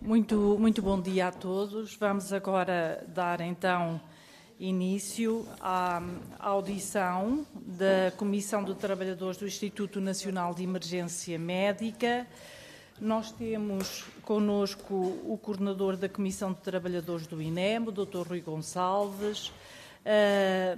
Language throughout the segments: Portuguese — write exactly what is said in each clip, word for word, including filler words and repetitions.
Muito, muito bom dia a todos. Vamos agora dar então início à audição da Comissão de Trabalhadores do Instituto Nacional de Emergência Médica. Nós temos connosco o coordenador da Comissão de Trabalhadores do I N E M, o doutor Rui Gonçalves, a,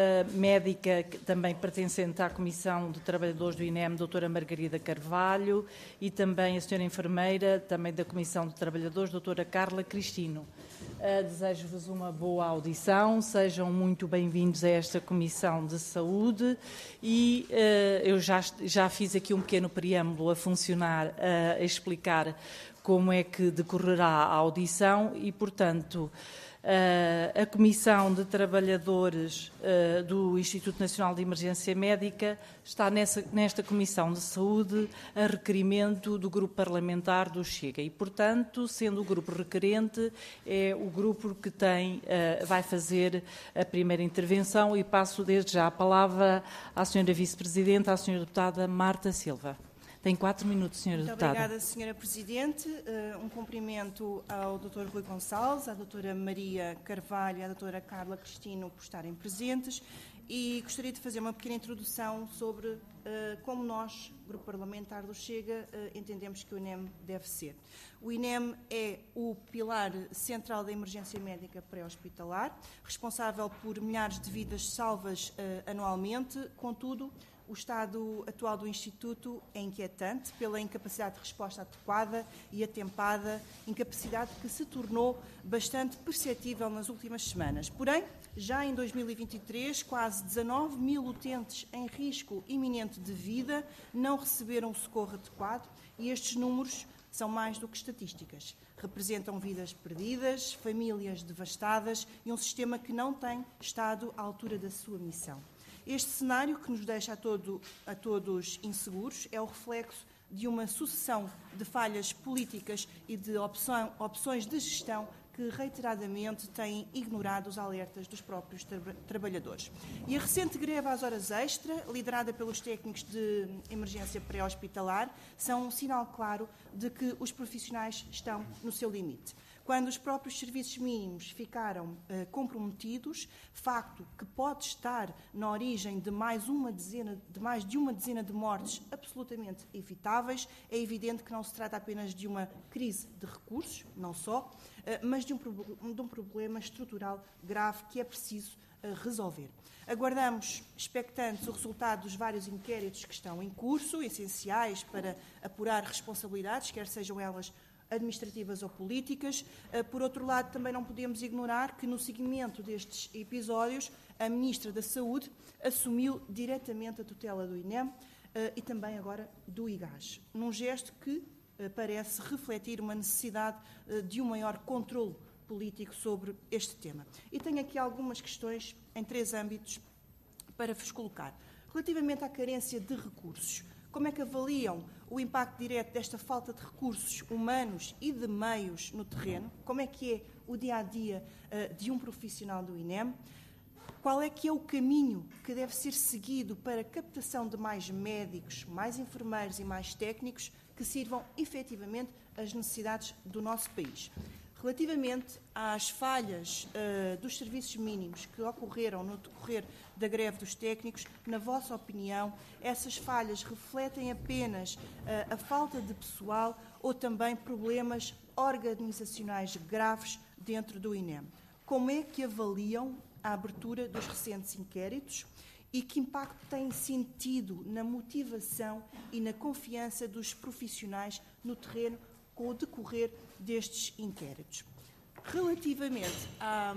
a médica também pertencente à Comissão de Trabalhadores do I N E M, doutora Margarida Carvalho, e também a senhora enfermeira, também da Comissão de Trabalhadores, doutora Carla Cristino. Uh, desejo-vos uma boa audição, sejam muito bem-vindos a esta Comissão de Saúde e uh, eu já, já fiz aqui um pequeno preâmbulo a funcionar, uh, a explicar como é que decorrerá a audição e, portanto, Uh, a Comissão de Trabalhadores uh, do Instituto Nacional de Emergência Médica está nessa, nesta Comissão de Saúde a requerimento do Grupo Parlamentar do Chega e, portanto, sendo o grupo requerente, é o grupo que tem, uh, vai fazer a primeira intervenção e passo desde já a palavra à senhora Vice-Presidente, à senhora Deputada Marta Silva. Tem quatro minutos, senhora Muito Deputada. Obrigada, senhora Presidente. Uh, um cumprimento ao doutor Rui Gonçalves, à doutora Maria Carvalho e à doutora Carla Cristino por estarem presentes e gostaria de fazer uma pequena introdução sobre uh, como nós, Grupo Parlamentar do Chega, uh, entendemos que o I N E M deve ser. O I N E M é o pilar central da emergência médica pré-hospitalar, responsável por milhares de vidas salvas uh, anualmente, contudo, o estado atual do Instituto é inquietante pela incapacidade de resposta adequada e atempada, incapacidade que se tornou bastante perceptível nas últimas semanas. Porém, já em dois mil e vinte e três, quase dezanove mil utentes em risco iminente de vida não receberam o socorro adequado e estes números são mais do que estatísticas. Representam vidas perdidas, famílias devastadas e um sistema que não tem estado à altura da sua missão. Este cenário, que nos deixa a, todo, a todos inseguros, é o reflexo de uma sucessão de falhas políticas e de opção, opções de gestão que reiteradamente têm ignorado os alertas dos próprios tra trabalhadores. E a recente greve às horas extra, liderada pelos técnicos de emergência pré-hospitalar, são um sinal claro de que os profissionais estão no seu limite. Quando os próprios serviços mínimos ficaram uh, comprometidos, facto que pode estar na origem de mais, uma dezena, de mais de uma dezena de mortes absolutamente evitáveis, é evidente que não se trata apenas de uma crise de recursos, não só, uh, mas de um, de um problema estrutural grave que é preciso uh, resolver. Aguardamos, expectantes, o resultado dos vários inquéritos que estão em curso, essenciais para apurar responsabilidades, quer sejam elas administrativas ou políticas. Por outro lado, também não podemos ignorar que no seguimento destes episódios a Ministra da Saúde assumiu diretamente a tutela do I N E M e também agora do I G A S, num gesto que parece refletir uma necessidade de um maior controle político sobre este tema. E tenho aqui algumas questões em três âmbitos para vos colocar. Relativamente à carência de recursos, como é que avaliam o impacto direto desta falta de recursos humanos e de meios no terreno? Como é que é o dia-a-dia uh, de um profissional do I N E M? Qual é que é o caminho que deve ser seguido para a captação de mais médicos, mais enfermeiros e mais técnicos que sirvam efetivamente às necessidades do nosso país? Relativamente às falhas uh, dos serviços mínimos que ocorreram no decorrer da greve dos técnicos, na vossa opinião, essas falhas refletem apenas uh, a falta de pessoal ou também problemas organizacionais graves dentro do I N E M? Como é que avaliam a abertura dos recentes inquéritos e que impacto tem sentido na motivação e na confiança dos profissionais no terreno com o decorrer destes inquéritos? Relativamente a,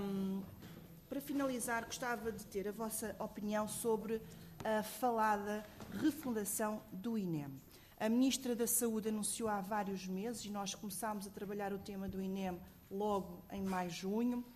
para finalizar, gostava de ter a vossa opinião sobre a falada refundação do I N E M. A Ministra da Saúde anunciou há vários meses, e nós começámos a trabalhar o tema do I N E M logo em maio, junho, uh,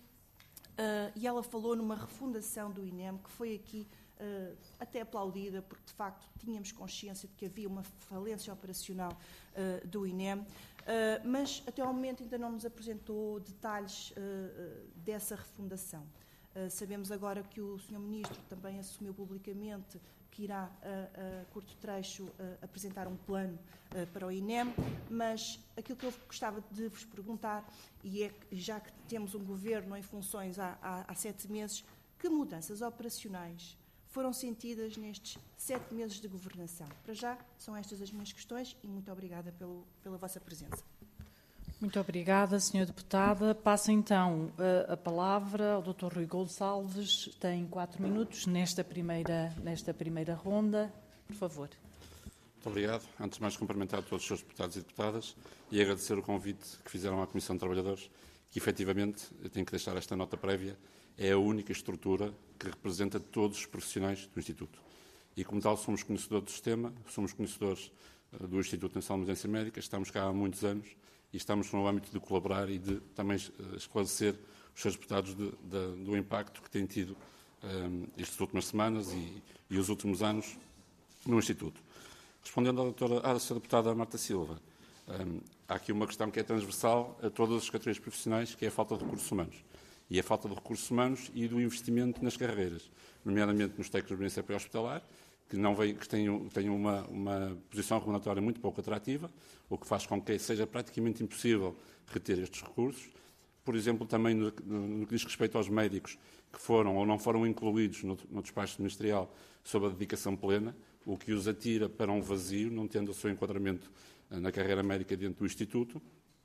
e ela falou numa refundação do I N E M que foi aqui Uh, até aplaudida, porque de facto tínhamos consciência de que havia uma falência operacional uh, do I N E M, uh, mas até ao momento ainda não nos apresentou detalhes uh, dessa refundação. Uh, sabemos agora que o senhor Ministro também assumiu publicamente que irá, a, a curto trecho, a, apresentar um plano a, para o I N E M, mas aquilo que eu gostava de vos perguntar, e é que, já que temos um governo em funções há, há, há sete meses, que mudanças operacionais foram sentidas nestes sete meses de governação? Para já, são estas as minhas questões e muito obrigada pelo, pela vossa presença. Muito obrigada, senhora Deputada. Passo então a, a palavra ao doutor Rui Gonçalves. Tem quatro minutos nesta primeira, nesta primeira ronda. Por favor. Muito obrigado. Antes de mais, cumprimentar todos os senhores deputados e deputadas e agradecer o convite que fizeram à Comissão de Trabalhadores, que efetivamente, eu tenho que deixar esta nota prévia, é a única estrutura que representa todos os profissionais do Instituto. E, como tal, somos conhecedores do sistema, somos conhecedores uh, do Instituto Nacional de Emergência Médica, estamos cá há muitos anos e estamos no âmbito de colaborar e de também uh, esclarecer os senhores deputados de, de, do impacto que têm tido um, estas últimas semanas e, e os últimos anos no Instituto. Respondendo à, doutora, à senhora deputada Marta Silva, um, há aqui uma questão que é transversal a todas as categorias profissionais, que é a falta de recursos humanos. E a falta de recursos humanos e do investimento nas carreiras, nomeadamente nos técnicos de emergência pré-hospitalar, que, não vem, que têm, têm uma, uma posição regulatória muito pouco atrativa, o que faz com que seja praticamente impossível reter estes recursos. Por exemplo, também no, no que diz respeito aos médicos que foram ou não foram incluídos no, no despacho ministerial sob a dedicação plena, o que os atira para um vazio, não tendo o seu enquadramento na carreira médica dentro do Instituto,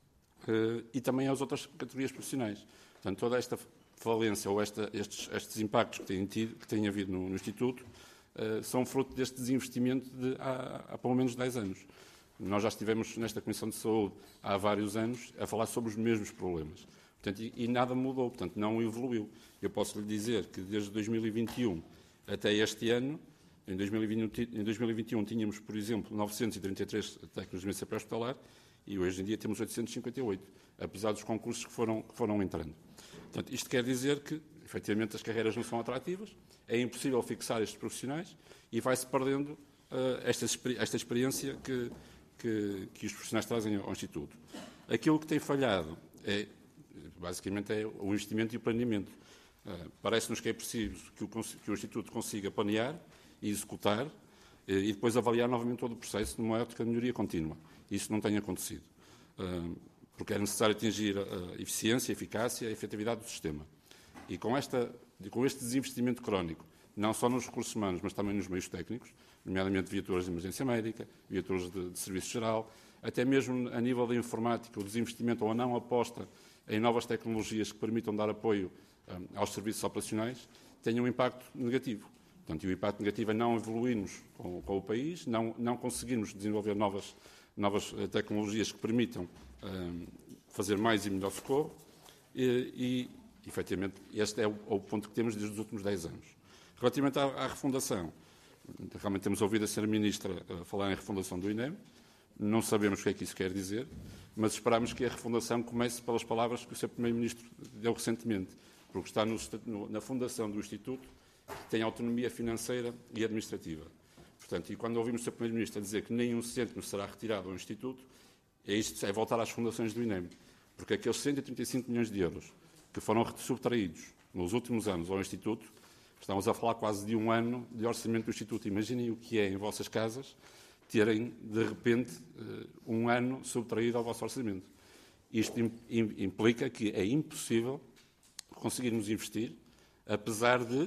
e também às outras categorias profissionais. Portanto, toda esta falência ou esta, estes, estes impactos que têm, tido, que têm havido no, no Instituto uh, são fruto deste desinvestimento de há, há pelo menos dez anos. Nós já estivemos nesta Comissão de Saúde há vários anos a falar sobre os mesmos problemas. Portanto, e, e nada mudou, portanto, não evoluiu. Eu posso lhe dizer que desde dois mil e vinte e um até este ano, em dois mil e vinte, em dois mil e vinte e um tínhamos, por exemplo, novecentos e trinta e três técnicos de emergência pré-hospitalar e hoje em dia temos oitocentos e cinquenta e oito, apesar dos concursos que foram, que foram entrando. Portanto, isto quer dizer que, efetivamente, as carreiras não são atrativas, é impossível fixar estes profissionais e vai-se perdendo uh, esta, esta experiência que, que, que os profissionais trazem ao Instituto. Aquilo que tem falhado, é, basicamente, é o investimento e o planeamento. Uh, Parece-nos que é preciso que o, que o Instituto consiga planear e executar uh, e depois avaliar novamente todo o processo numa ótica de melhoria contínua. Isso não tem acontecido. Uh, porque é necessário atingir a eficiência, a eficácia e a efetividade do sistema. E com, esta, com este desinvestimento crónico, não só nos recursos humanos, mas também nos meios técnicos, nomeadamente viaturas de emergência médica, viaturas de, de serviço geral, até mesmo a nível da informática, o desinvestimento ou a não aposta em novas tecnologias que permitam dar apoio um, aos serviços operacionais, tem um impacto negativo. Portanto, e o impacto negativo é não evoluirmos com, com o país, não, não conseguirmos desenvolver novas, novas uh, tecnologias que permitam fazer mais e melhor socorro e, e efetivamente, este é o, o ponto que temos desde os últimos dez anos. Relativamente à, à refundação, realmente temos ouvido a senhora Ministra a falar em refundação do I N E M, não sabemos o que é que isso quer dizer, mas esperamos que a refundação comece pelas palavras que o senhor Primeiro-Ministro deu recentemente, porque está no, no, na fundação do Instituto, que tem autonomia financeira e administrativa. Portanto, e quando ouvimos o senhor Primeiro-Ministro a dizer que nenhum cêntimo será retirado ao Instituto, É isto, é voltar às fundações do I N E M, porque aqueles cento e trinta e cinco milhões de euros que foram subtraídos nos últimos anos ao Instituto, estamos a falar quase de um ano de orçamento do Instituto. Imaginem o que é em vossas casas terem, de repente, um ano subtraído ao vosso orçamento. Isto implica que é impossível conseguirmos investir, apesar de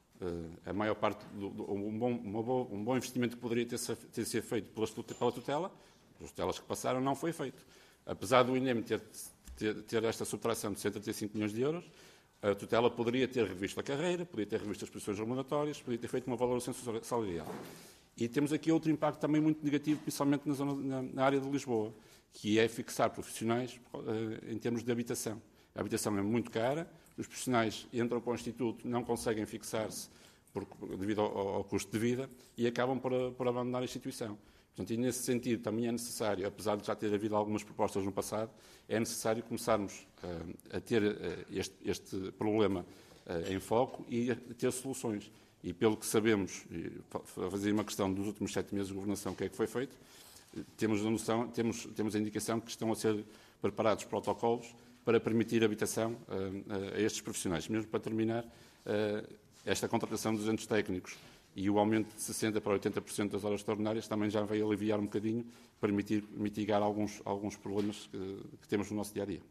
a maior parte, do, do, um, bom, uma boa, um bom investimento que poderia ter, ter sido feito pela tutela, as tutelas que passaram, não foi feito. Apesar do I N E M ter, ter, ter esta subtração de cento e trinta e cinco milhões de euros, a tutela poderia ter revisto a carreira, poderia ter revisto as posições remuneratórias, poderia ter feito uma valoração salarial. E temos aqui outro impacto também muito negativo, principalmente na, zona, na, na área de Lisboa, que é fixar profissionais uh, em termos de habitação. A habitação é muito cara, os profissionais entram para o Instituto, não conseguem fixar-se por, devido ao, ao custo de vida e acabam por, por abandonar a instituição. Portanto, e nesse sentido também é necessário, apesar de já ter havido algumas propostas no passado, é necessário começarmos uh, a ter uh, este, este problema uh, em foco e a ter soluções. E pelo que sabemos, a fazer uma questão dos últimos sete meses de governação, o que é que foi feito, temos a noção, temos, temos a indicação que estão a ser preparados protocolos para permitir habitação uh, uh, a estes profissionais. Mesmo para terminar, uh, esta contratação de duzentos técnicos E o aumento de sessenta por cento para oitenta por cento das horas extraordinárias também já vai aliviar um bocadinho, permitir mitigar alguns, alguns problemas que, que temos no nosso dia-a-dia.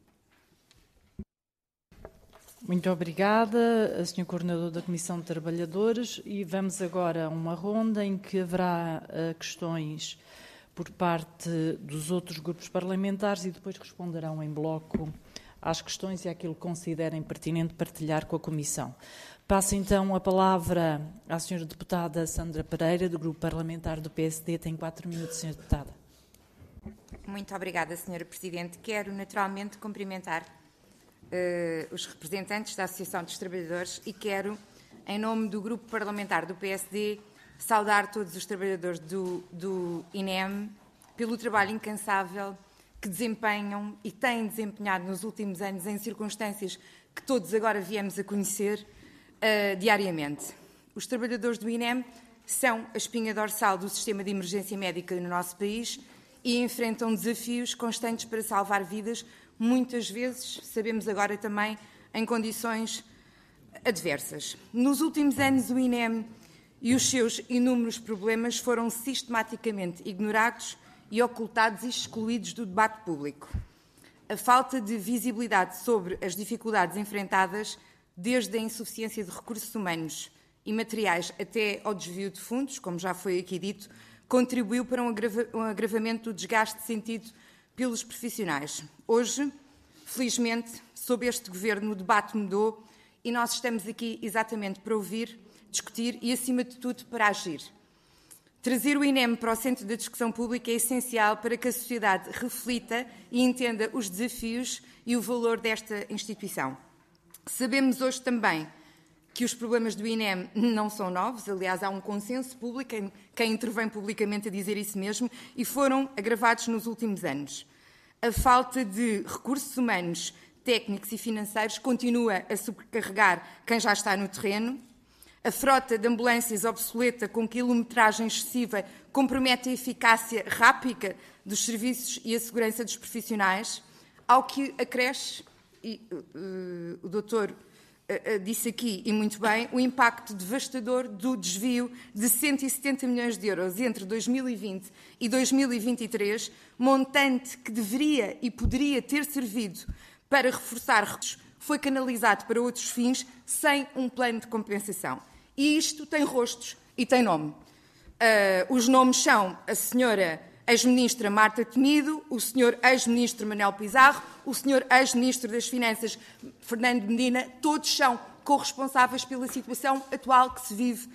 Muito obrigada, senhor Coordenador da Comissão de Trabalhadores, e vamos agora a uma ronda em que haverá uh, questões por parte dos outros grupos parlamentares e depois responderão em bloco às questões e àquilo que considerem pertinente partilhar com a Comissão. Passo então a palavra à senhora deputada Sandra Pereira, do Grupo Parlamentar do P S D. Tem quatro minutos, senhora deputada. Muito obrigada, senhora Presidente. Quero naturalmente cumprimentar uh, os representantes da Associação dos Trabalhadores e quero, em nome do Grupo Parlamentar do P S D, saudar todos os trabalhadores do, do I N E M pelo trabalho incansável que desempenham e têm desempenhado nos últimos anos em circunstâncias que todos agora viemos a conhecer uh, diariamente. Os trabalhadores do I N E M são a espinha dorsal do sistema de emergência médica no nosso país e enfrentam desafios constantes para salvar vidas, muitas vezes, sabemos agora também, em condições adversas. Nos últimos anos, o I N E M e os seus inúmeros problemas foram sistematicamente ignorados e ocultados e excluídos do debate público. A falta de visibilidade sobre as dificuldades enfrentadas, desde a insuficiência de recursos humanos e materiais até ao desvio de fundos, como já foi aqui dito, contribuiu para um, agrava um agravamento do desgaste sentido pelos profissionais. Hoje, felizmente, sob este governo, o debate mudou e nós estamos aqui exatamente para ouvir, discutir e, acima de tudo, para agir. Trazer o I N E M para o centro da discussão pública é essencial para que a sociedade reflita e entenda os desafios e o valor desta instituição. Sabemos hoje também que os problemas do I N E M não são novos, aliás, há um consenso público, quem intervém publicamente a dizer isso mesmo, e foram agravados nos últimos anos. A falta de recursos humanos, técnicos e financeiros continua a sobrecarregar quem já está no terreno. A frota de ambulâncias obsoleta com quilometragem excessiva compromete a eficácia rápida dos serviços e a segurança dos profissionais, ao que acresce, e uh, o doutor uh, uh, disse aqui, e muito bem, o impacto devastador do desvio de cento e setenta milhões de euros entre dois mil e vinte e dois mil e vinte e três, montante que deveria e poderia ter servido para reforçar recursos, foi canalizado para outros fins sem um plano de compensação. E isto tem rostos e tem nome. Uh, os nomes são a senhora ex-ministra Marta Temido, o senhor ex-ministro Manuel Pizarro, o senhor ex-ministro das Finanças Fernando Medina, todos são corresponsáveis pela situação atual que se vive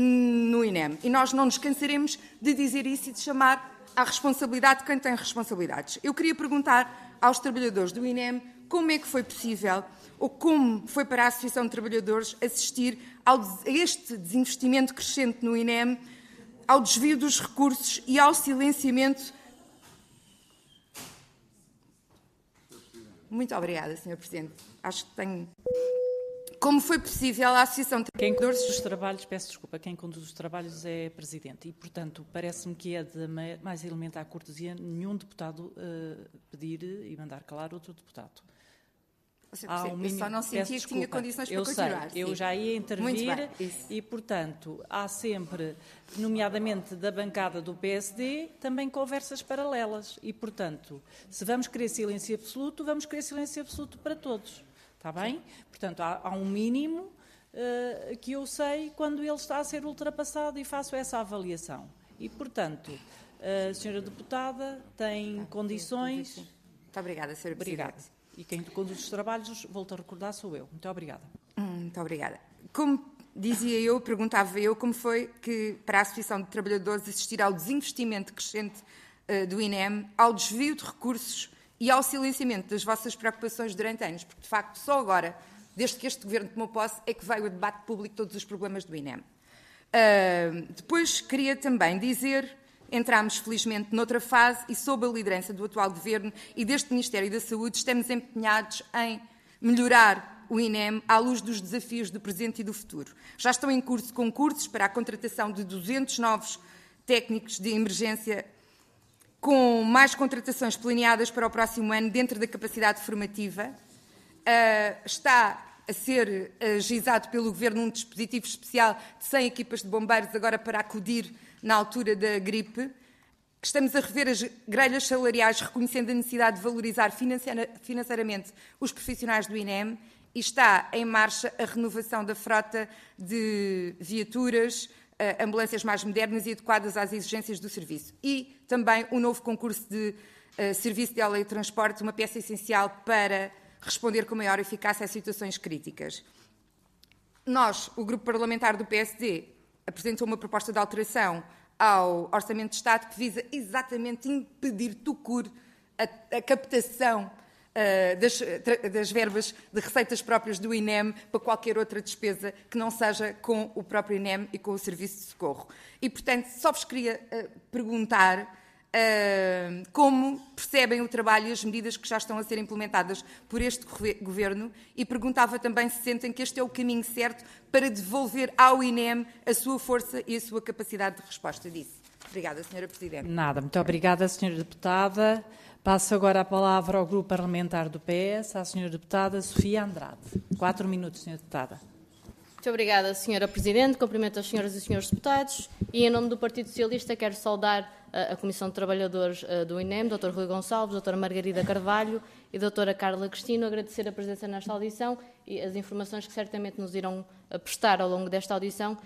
no I N E M. E nós não nos cansaremos de dizer isso e de chamar à responsabilidade quem tem responsabilidades. Eu queria perguntar aos trabalhadores do I N E M como é que foi possível ou como foi para a Associação de Trabalhadores assistir ao, a este desinvestimento crescente no I N E M, ao desvio dos recursos e ao silenciamento. Muito obrigada, senhor Presidente. Acho que tenho... Como foi possível a Associação de Quem conduz os trabalhos, peço desculpa, quem conduz os trabalhos é Presidente e, portanto, parece-me que é de mais elementar cortesia nenhum deputado uh, pedir e mandar calar outro deputado. Há um mínimo... Eu só não sentia que tinha condições para eu continuar. Sei, eu sim. já ia intervir bem, e, portanto, há sempre, nomeadamente da bancada do P S D, também conversas paralelas. E, portanto, se vamos querer silêncio absoluto, vamos querer silêncio absoluto para todos. Está bem? Sim. Portanto, há, há um mínimo uh, que eu sei quando ele está a ser ultrapassado e faço essa avaliação. E, portanto, a senhora deputada tem ah, condições... Sim, sim. Muito obrigada, senhora Obrigada. Presidente. E quem conduz os trabalhos, volto a recordar, sou eu. Muito obrigada. Muito obrigada. Como dizia eu, perguntava eu, como foi que para a Associação de Trabalhadores assistir ao desinvestimento crescente uh, do I N E M, ao desvio de recursos e ao silenciamento das vossas preocupações durante anos, porque, de facto, só agora, desde que este Governo tomou posse, é que veio a debate público todos os problemas do I N E M. Uh, depois, queria também dizer... Entramos, felizmente, noutra fase e, sob a liderança do atual Governo e deste Ministério da Saúde, estamos empenhados em melhorar o I N E M à luz dos desafios do presente e do futuro. Já estão em curso concursos para a contratação de duzentos novos técnicos de emergência, com mais contratações planeadas para o próximo ano dentro da capacidade formativa. Uh, está a ser ajuizado pelo Governo um dispositivo especial de cem equipas de bombeiros agora para acudir na altura da gripe, que estamos a rever as grelhas salariais, reconhecendo a necessidade de valorizar financeiramente os profissionais do I N E M, e está em marcha a renovação da frota de viaturas, ambulâncias mais modernas e adequadas às exigências do serviço. E também o novo concurso de uh, serviço de teletransporte, uma peça essencial para responder com maior eficácia a situações críticas. Nós, o Grupo Parlamentar do P S D, apresentou uma proposta de alteração ao Orçamento de Estado que visa exatamente impedir tucur a, a captação uh, das, das verbas de receitas próprias do I N E M para qualquer outra despesa que não seja com o próprio I N E M e com o Serviço de Socorro. E, portanto, só vos queria uh, perguntar Uh, como percebem o trabalho e as medidas que já estão a ser implementadas por este Governo, e perguntava também se sentem que este é o caminho certo para devolver ao I N E M a sua força e a sua capacidade de resposta disso. Obrigada, senhora Presidente. Nada, muito obrigada, senhora Deputada. Passo agora a palavra ao Grupo Parlamentar do P S, à senhora Deputada Sofia Andrade. Quatro minutos, senhora Deputada. Muito obrigada, senhora Presidente. Cumprimento as senhoras e senhores deputados e, em nome do Partido Socialista, quero saudar a Comissão de Trabalhadores do I N E M, doutor Rui Gonçalves, doutora Margarida Carvalho e doutora Carla Cristino, agradecer a presença nesta audição e as informações que certamente nos irão prestar ao longo desta audição,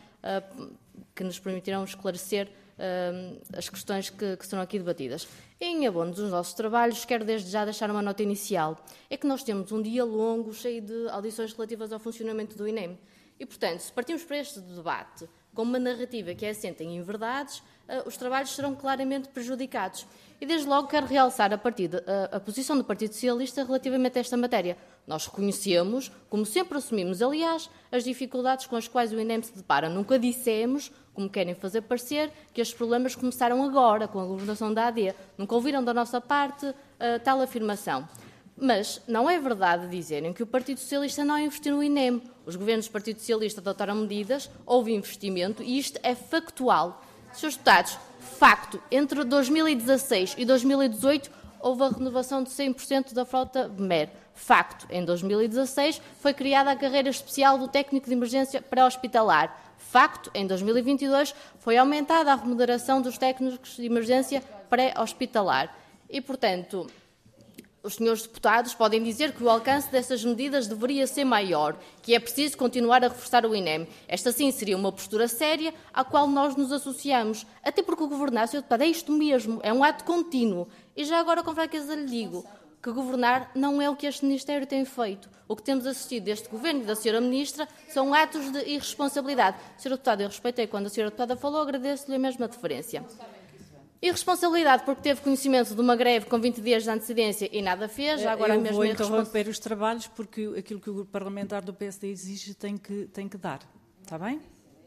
que nos permitirão esclarecer as questões que, que serão aqui debatidas. Em abono dos nossos trabalhos, quero desde já deixar uma nota inicial. É que nós temos um dia longo, cheio de audições relativas ao funcionamento do I N E M. E, portanto, se partimos para este debate com uma narrativa que é assenta em inverdades, os trabalhos serão claramente prejudicados. E, desde logo, quero realçar a, partir de, a, a posição do Partido Socialista relativamente a esta matéria. Nós reconhecemos, como sempre assumimos, aliás, as dificuldades com as quais o I N E M se depara. Nunca dissemos, como querem fazer parecer, que estes problemas começaram agora, com a governação da A D. Nunca ouviram da nossa parte uh, tal afirmação. Mas não é verdade dizerem que o Partido Socialista não investiu no I N E M. Os governos do Partido Socialista adotaram medidas, houve investimento e isto é factual. senhores Deputados, facto, entre dois mil e dezasseis e dois mil e dezoito houve a renovação de cem por cento da frota B M E R. Facto, em dois mil e dezasseis foi criada a carreira especial do técnico de emergência pré-hospitalar. Facto, em dois mil e vinte e dois foi aumentada a remuneração dos técnicos de emergência pré-hospitalar. E, portanto, os senhores deputados podem dizer que o alcance dessas medidas deveria ser maior, que é preciso continuar a reforçar o I N E M. Esta, sim, seria uma postura séria à qual nós nos associamos. Até porque o governar, senhor deputado, é isto mesmo, é um ato contínuo. E já agora, com fraqueza, lhe digo que governar não é o que este Ministério tem feito. O que temos assistido deste Governo e da senhora Ministra são atos de irresponsabilidade. senhora Deputada, eu respeitei quando a senhora Deputada falou, agradeço-lhe a mesma deferência. Irresponsabilidade porque teve conhecimento de uma greve com vinte dias de antecedência e nada fez. Já agora eu mesmo vou é interromper os trabalhos porque aquilo que o Grupo Parlamentar do P S D exige tem que, tem que dar. Está bem?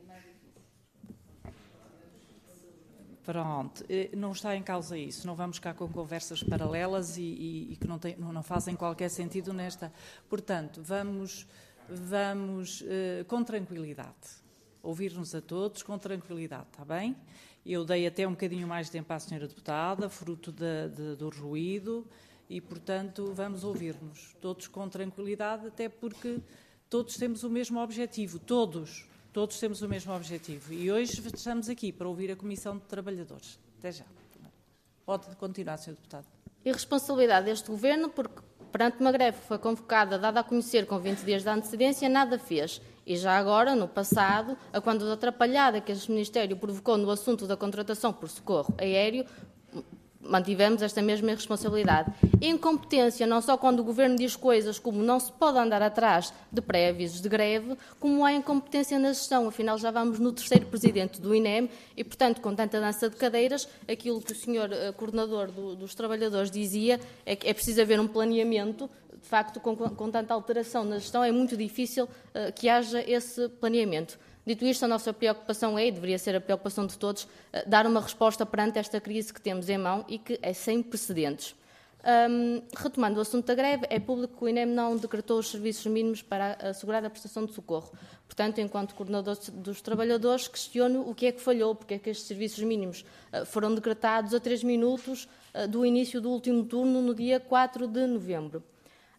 Pronto. Não está em causa isso. Não vamos cá com conversas paralelas e, e, e que não, tem, não fazem qualquer sentido nesta. Portanto, vamos, vamos uh, com tranquilidade. Ouvir-nos a todos com tranquilidade. Está bem? Eu dei até um bocadinho mais de tempo à senhora Deputada, fruto de, de, do ruído, e, portanto, vamos ouvir-nos todos com tranquilidade, até porque todos temos o mesmo objetivo, todos, todos temos o mesmo objetivo. E hoje estamos aqui para ouvir a Comissão de Trabalhadores. Até já. Pode continuar, senhora Deputada. Irresponsabilidade deste Governo, porque perante uma greve que foi convocada, dada a conhecer com vinte dias de antecedência, nada fez. E já agora, no passado, a quando a atrapalhada que este Ministério provocou no assunto da contratação por socorro aéreo, mantivemos esta mesma irresponsabilidade. E incompetência, não só quando o Governo diz coisas como não se pode andar atrás de pré-avisos de greve, como há incompetência na gestão. Afinal, já vamos no terceiro Presidente do I N E M e, portanto, com tanta dança de cadeiras, aquilo que o senhor uh, Coordenador do, dos Trabalhadores dizia é que é preciso haver um planeamento. De facto, com, com tanta alteração na gestão, é muito difícil uh, que haja esse planeamento. Dito isto, a nossa preocupação é, e deveria ser a preocupação de todos, uh, dar uma resposta perante esta crise que temos em mão e que é sem precedentes. Um, retomando o assunto da greve, é público que o I N E M não decretou os serviços mínimos para assegurar a prestação de socorro. Portanto, enquanto coordenador dos trabalhadores, questiono o que é que falhou, porque é que estes serviços mínimos uh, foram decretados a três minutos uh, do início do último turno, no dia quatro de novembro.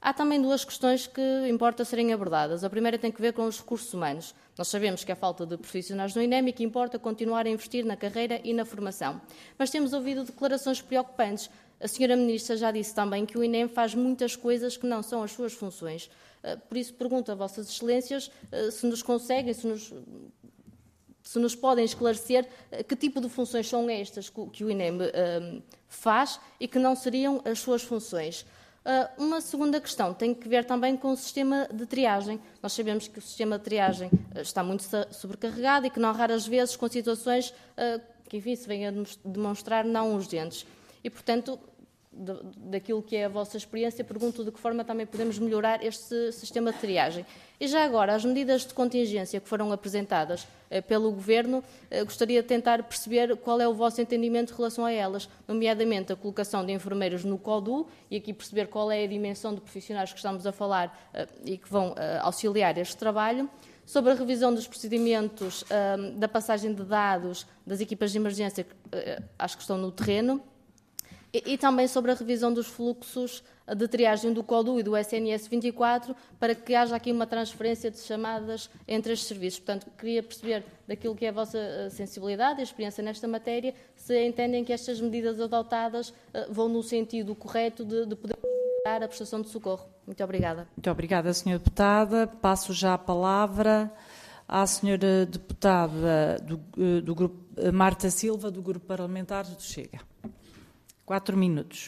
Há também duas questões que importa serem abordadas. A primeira tem que ver com os recursos humanos. Nós sabemos que há falta de profissionais no INEM e que importa continuar a investir na carreira e na formação. Mas temos ouvido declarações preocupantes. A senhora Ministra já disse também que o INEM faz muitas coisas que não são as suas funções. Por isso, pergunto a Vossas Excelências se nos conseguem, se nos, se nos podem esclarecer que tipo de funções são estas que o INEM faz e que não seriam as suas funções. Uh, uma segunda questão tem que ver também com o sistema de triagem. Nós sabemos que o sistema de triagem uh, está muito sobrecarregado e que não raras vezes com situações uh, que, enfim, se vêm a demonstrar não urgentes. E, portanto, de, daquilo que é a vossa experiência, pergunto de que forma também podemos melhorar este sistema de triagem. E já agora, as medidas de contingência que foram apresentadas eh, pelo Governo, eh, gostaria de tentar perceber qual é o vosso entendimento em relação a elas, nomeadamente a colocação de enfermeiros no CODU, e aqui perceber qual é a dimensão de profissionais que estamos a falar eh, e que vão eh, auxiliar este trabalho, sobre a revisão dos procedimentos eh, da passagem de dados das equipas de emergência, eh, acho que estão no terreno, e, e também sobre a revisão dos fluxos de triagem do CODU e do S N S vinte e quatro, para que haja aqui uma transferência de chamadas entre estes serviços. Portanto, queria perceber daquilo que é a vossa sensibilidade e experiência nesta matéria, se entendem que estas medidas adotadas uh, vão no sentido correto de, de poder melhorar a prestação de socorro. Muito obrigada. Muito obrigada, senhora Deputada. Passo já a palavra à senhora Deputada do, do grupo, Marta Silva, do Grupo Parlamentar do Chega. Quatro minutos.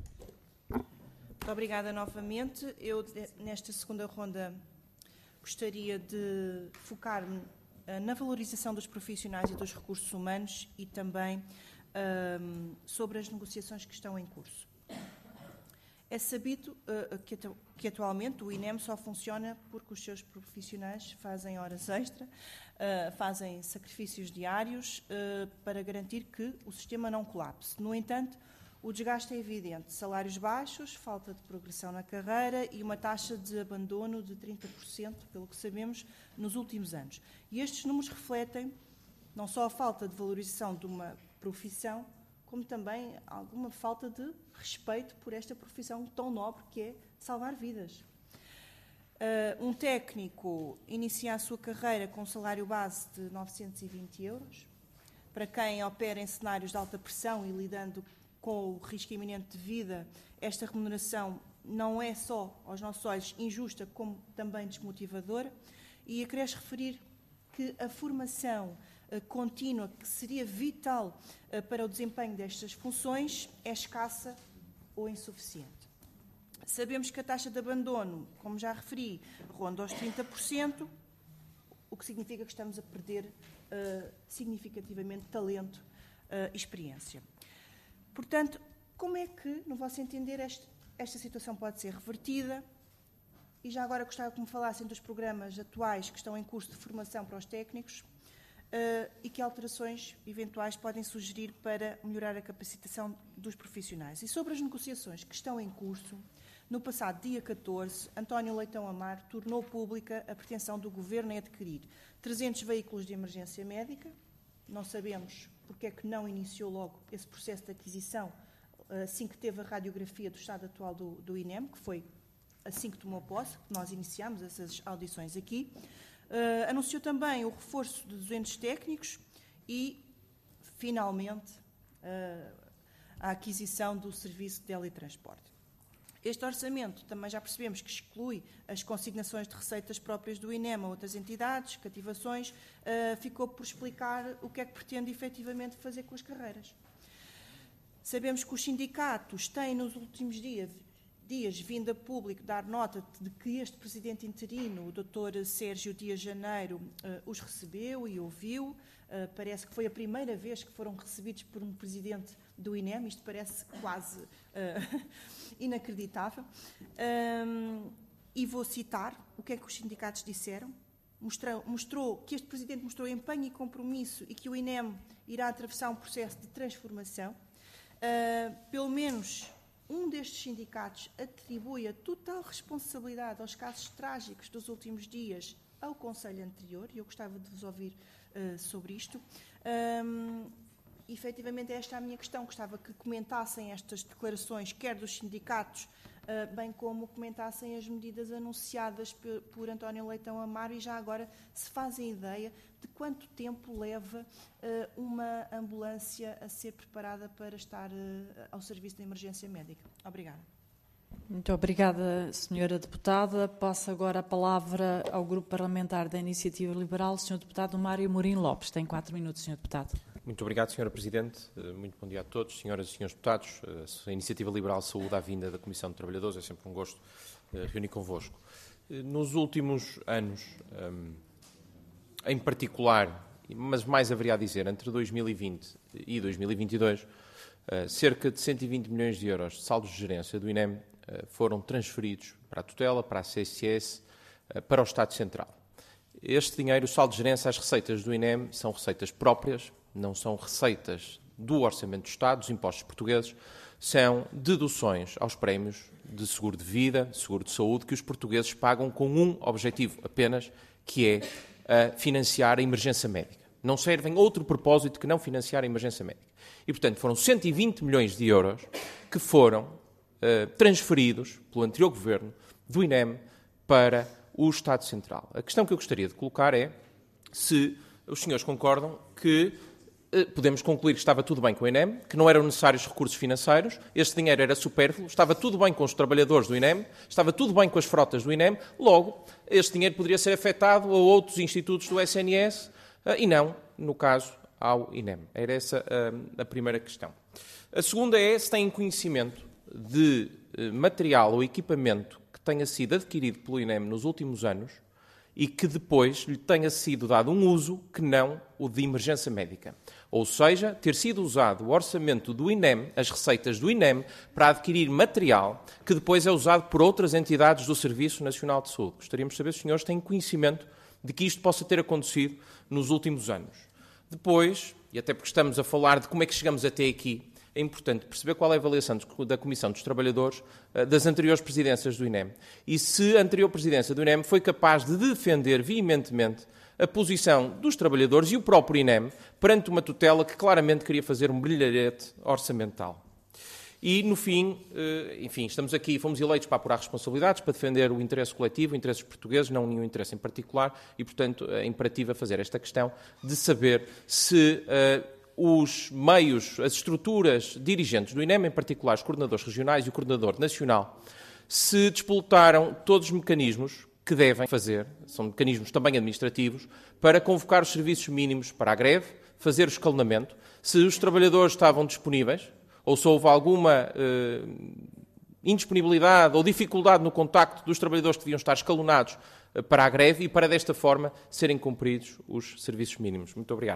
Muito obrigada novamente. Eu, nesta segunda ronda, gostaria de focar-me na valorização dos profissionais e dos recursos humanos e também um, sobre as negociações que estão em curso. É sabido uh, que, que atualmente o INEM só funciona porque os seus profissionais fazem horas extra, uh, fazem sacrifícios diários uh, para garantir que o sistema não colapse. No entanto, o desgaste é evidente. Salários baixos, falta de progressão na carreira e uma taxa de abandono de trinta por cento, pelo que sabemos, nos últimos anos. E estes números refletem não só a falta de valorização de uma profissão, como também alguma falta de respeito por esta profissão tão nobre que é salvar vidas. Uh, um técnico inicia a sua carreira com um salário base de novecentos e vinte euros. Para quem opera em cenários de alta pressão e lidando com o risco iminente de vida, esta remuneração não é só, aos nossos olhos, injusta, como também desmotivadora. E eu queria referir que a formação uh, contínua, que seria vital uh, para o desempenho destas funções, é escassa ou insuficiente. Sabemos que a taxa de abandono, como já referi, ronda aos trinta por cento, o que significa que estamos a perder uh, significativamente talento uh, e experiência. Portanto, como é que, no vosso entender, este, esta situação pode ser revertida? E já agora gostava que me falassem dos programas atuais que estão em curso de formação para os técnicos uh, e que alterações eventuais podem sugerir para melhorar a capacitação dos profissionais. E sobre as negociações que estão em curso, no passado dia catorze, António Leitão Amar tornou pública a pretensão do Governo em adquirir trezentos veículos de emergência médica. Não sabemos porque é que não iniciou logo esse processo de aquisição assim que teve a radiografia do estado atual do, do INEM, que foi assim que tomou posse, que nós iniciámos essas audições aqui. Uh, anunciou também o reforço de duzentos técnicos e, finalmente, uh, a aquisição do serviço de teletransporte. Este orçamento também já percebemos que exclui as consignações de receitas próprias do INEM a outras entidades, cativações, uh, ficou por explicar o que é que pretende efetivamente fazer com as carreiras. Sabemos que os sindicatos têm nos últimos dias, dias vindo a público dar nota de que este presidente interino, o doutor Sérgio Dias Janeiro, uh, os recebeu e ouviu. Uh, parece que foi a primeira vez que foram recebidos por um presidente do INEM, isto parece quase uh, inacreditável. Um, e vou citar o que é que os sindicatos disseram. Mostrou, mostrou que este presidente mostrou empenho e compromisso e que o INEM irá atravessar um processo de transformação. Uh, pelo menos um destes sindicatos atribui a total responsabilidade aos casos trágicos dos últimos dias ao Conselho anterior, e eu gostava de vos ouvir uh, sobre isto. Um, efetivamente, esta é a minha questão. Gostava que comentassem estas declarações, quer dos sindicatos, bem como comentassem as medidas anunciadas por António Leitão Amaro e já agora se fazem ideia de quanto tempo leva uma ambulância a ser preparada para estar ao serviço de emergência médica. Obrigada. Muito obrigada, senhora deputada. Passo agora a palavra ao Grupo Parlamentar da Iniciativa Liberal, senhor deputado Mário Mourinho Lopes. Tem quatro minutos, senhor deputado. Muito obrigado, senhora Presidente. Muito bom dia a todos, senhoras e senhores deputados. A Iniciativa Liberal saúda a vinda da Comissão de Trabalhadores. É sempre um gosto reunir convosco. Nos últimos anos, em particular, mas mais haveria a dizer, entre dois mil e vinte e dois mil e vinte e dois, cerca de cento e vinte milhões de euros de saldos de gerência do I N E M foram transferidos para a tutela, para a C S S, para o Estado Central. Este dinheiro, o saldo de gerência, as receitas do I N E M, são receitas próprias, não são receitas do Orçamento do Estado, dos impostos portugueses, são deduções aos prémios de seguro de vida, de seguro de saúde, que os portugueses pagam com um objetivo apenas, que é uh, financiar a emergência médica. Não servem outro propósito que não financiar a emergência médica. E, portanto, foram cento e vinte milhões de euros que foram uh, transferidos pelo anterior governo do I N E M para o Estado Central. A questão que eu gostaria de colocar é se os senhores concordam que podemos concluir que estava tudo bem com o I N E M, que não eram necessários recursos financeiros, este dinheiro era supérfluo, estava tudo bem com os trabalhadores do I N E M, estava tudo bem com as frotas do I N E M, logo, este dinheiro poderia ser afetado a outros institutos do S N S e não, no caso, ao I N E M. Era essa a primeira questão. A segunda é se têm conhecimento de material ou equipamento que tenha sido adquirido pelo I N E M nos últimos anos e que depois lhe tenha sido dado um uso que não o de emergência médica. Ou seja, ter sido usado o orçamento do I N E M, as receitas do I N E M, para adquirir material que depois é usado por outras entidades do Serviço Nacional de Saúde. Gostaríamos de saber se os senhores têm conhecimento de que isto possa ter acontecido nos últimos anos. Depois, e até porque estamos a falar de como é que chegamos até aqui, é importante perceber qual é a avaliação da Comissão dos Trabalhadores das anteriores presidências do I N E M. E se a anterior presidência do I N E M foi capaz de defender veementemente a posição dos trabalhadores e o próprio I N E M perante uma tutela que claramente queria fazer um brilharete orçamental. E, no fim, enfim, estamos aqui, fomos eleitos para apurar responsabilidades, para defender o interesse coletivo, interesses portugueses, não nenhum interesse em particular, e, portanto, é imperativo fazer esta questão de saber se uh, os meios, as estruturas dirigentes do I N E M, em particular os coordenadores regionais e o coordenador nacional, se despoletaram todos os mecanismos que devem fazer, são mecanismos também administrativos, para convocar os serviços mínimos para a greve, fazer o escalonamento, se os trabalhadores estavam disponíveis, ou se houve alguma eh, indisponibilidade ou dificuldade no contacto dos trabalhadores que deviam estar escalonados eh, para a greve e para, desta forma, serem cumpridos os serviços mínimos. Muito obrigado.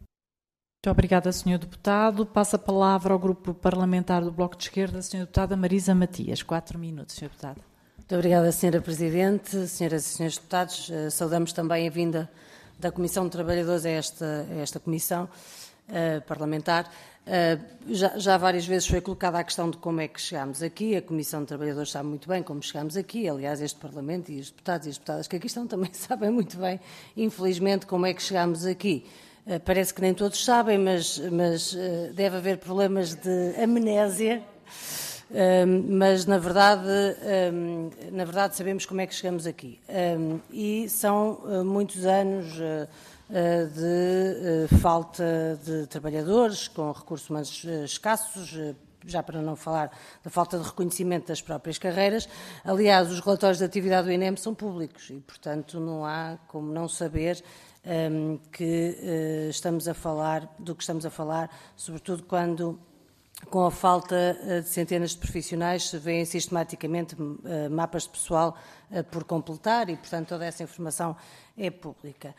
Muito obrigada, senhor Deputado. Passo a palavra ao Grupo Parlamentar do Bloco de Esquerda, a senhora Deputada Marisa Matias. Quatro minutos, senhor Deputado. Muito obrigada, senhora Presidente. Senhoras e senhores deputados, saudamos também a vinda da Comissão de Trabalhadores a esta, a esta Comissão uh, Parlamentar. Uh, já, já várias vezes foi colocada a questão de como é que chegámos aqui. A Comissão de Trabalhadores sabe muito bem como chegámos aqui. Aliás, este Parlamento e os deputados e as deputadas que aqui estão também sabem muito bem, infelizmente, como é que chegámos aqui. Uh, parece que nem todos sabem, mas, mas uh, deve haver problemas de amnésia. Um, mas, na verdade, um, na verdade, sabemos como é que chegamos aqui. Um, e são uh, muitos anos uh, uh, de uh, falta de trabalhadores, com recursos humanos uh, escassos, uh, já para não falar da falta de reconhecimento das próprias carreiras. Aliás, os relatórios de atividade do I N E M são públicos e, portanto, não há como não saber um, que uh, estamos a falar do que estamos a falar, sobretudo quando, com a falta de centenas de profissionais, se vêem sistematicamente mapas de pessoal por completar e, portanto, toda essa informação é pública.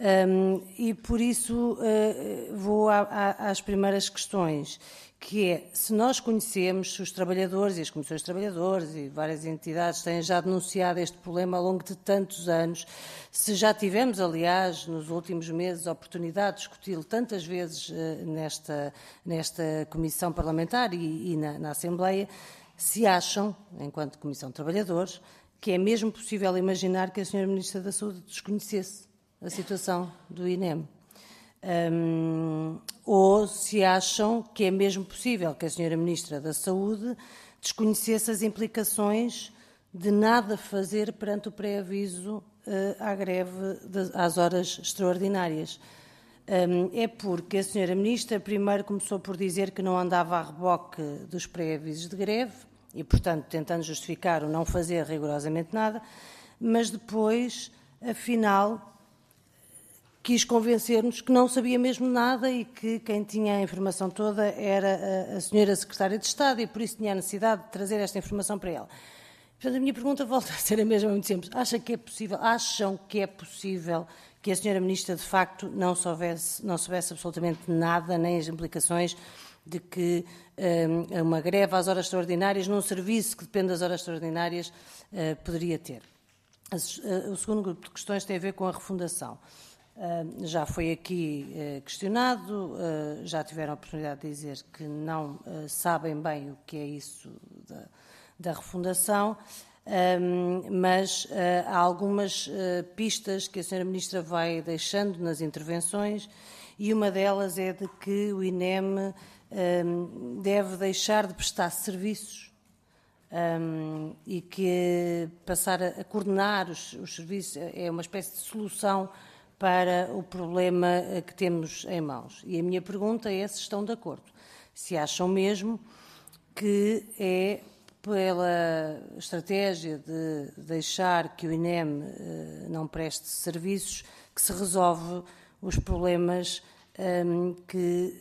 E, por isso, vou às primeiras questões, que é, se nós conhecemos, se os trabalhadores e as comissões de trabalhadores e várias entidades têm já denunciado este problema ao longo de tantos anos, se já tivemos, aliás, nos últimos meses, a oportunidade de discuti-lo tantas vezes nesta, nesta Comissão Parlamentar e, e na, na Assembleia, se acham, enquanto Comissão de Trabalhadores, que é mesmo possível imaginar que a senhora Ministra da Saúde desconhecesse a situação do I N E M. Um, ou se acham que é mesmo possível que a senhora Ministra da Saúde desconhecesse as implicações de nada fazer perante o pré-aviso uh, à greve de, às horas extraordinárias. Um, é porque a senhora Ministra primeiro começou por dizer que não andava a reboque dos pré-avisos de greve e, portanto, tentando justificar o não fazer rigorosamente nada, mas depois, afinal, quis convencer-nos que não sabia mesmo nada e que quem tinha a informação toda era a, a senhora Secretária de Estado e por isso tinha a necessidade de trazer esta informação para ela. Portanto, a minha pergunta volta a ser a mesma, muito simples. Acha que é possível, acham que é possível que a senhora Ministra, de facto, não soubesse, não soubesse absolutamente nada, nem as implicações de que um, uma greve às horas extraordinárias, num serviço que depende das horas extraordinárias, uh, poderia ter? O segundo grupo de questões tem a ver com a refundação. Uh, já foi aqui uh, questionado, uh, já tiveram a oportunidade de dizer que não uh, sabem bem o que é isso da, da refundação, um, mas uh, há algumas uh, pistas que a senhora Ministra vai deixando nas intervenções e uma delas é de que o I N E M um, deve deixar de prestar serviços Um, e que passar a, a coordenar os, os serviços é uma espécie de solução para o problema que temos em mãos. E a minha pergunta é se estão de acordo, se acham mesmo que é pela estratégia de deixar que o I N E M uh, não preste serviços que se resolve os problemas um, que,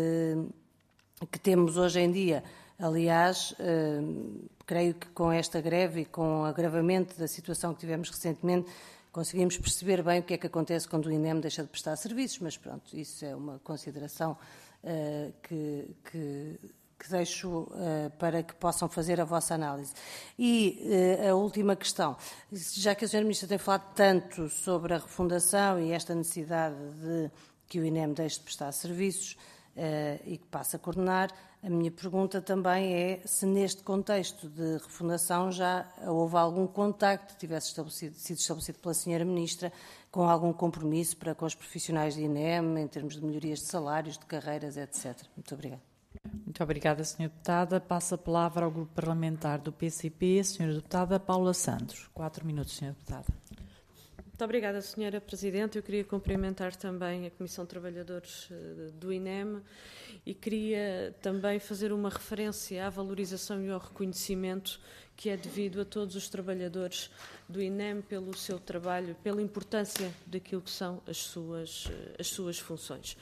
uh, que temos hoje em dia. Aliás, uh, creio que com esta greve e com o agravamento da situação que tivemos recentemente, conseguimos perceber bem o que é que acontece quando o I N E M deixa de prestar serviços, mas pronto, isso é uma consideração uh, que, que, que deixo uh, para que possam fazer a vossa análise. E uh, a última questão, já que a senhora Ministra tem falado tanto sobre a refundação e esta necessidade de que o I N E M deixe de prestar serviços uh, e que passe a coordenar, a minha pergunta também é se neste contexto de refundação já houve algum contacto, tivesse estabelecido, sido estabelecido pela senhora Ministra, com algum compromisso para com os profissionais do I N E M, em termos de melhorias de salários, de carreiras, etcétera. Muito obrigada. Muito obrigada, senhora Deputada. Passo a palavra ao Grupo Parlamentar do P C P, senhora Deputada Paula Santos. Quatro minutos, senhora Deputada. Muito obrigada, senhora Presidente. Eu queria cumprimentar também a Comissão de Trabalhadores do I N E M e queria também fazer uma referência à valorização e ao reconhecimento que é devido a todos os trabalhadores do I N E M pelo seu trabalho, pela importância daquilo que são as suas, as suas funções.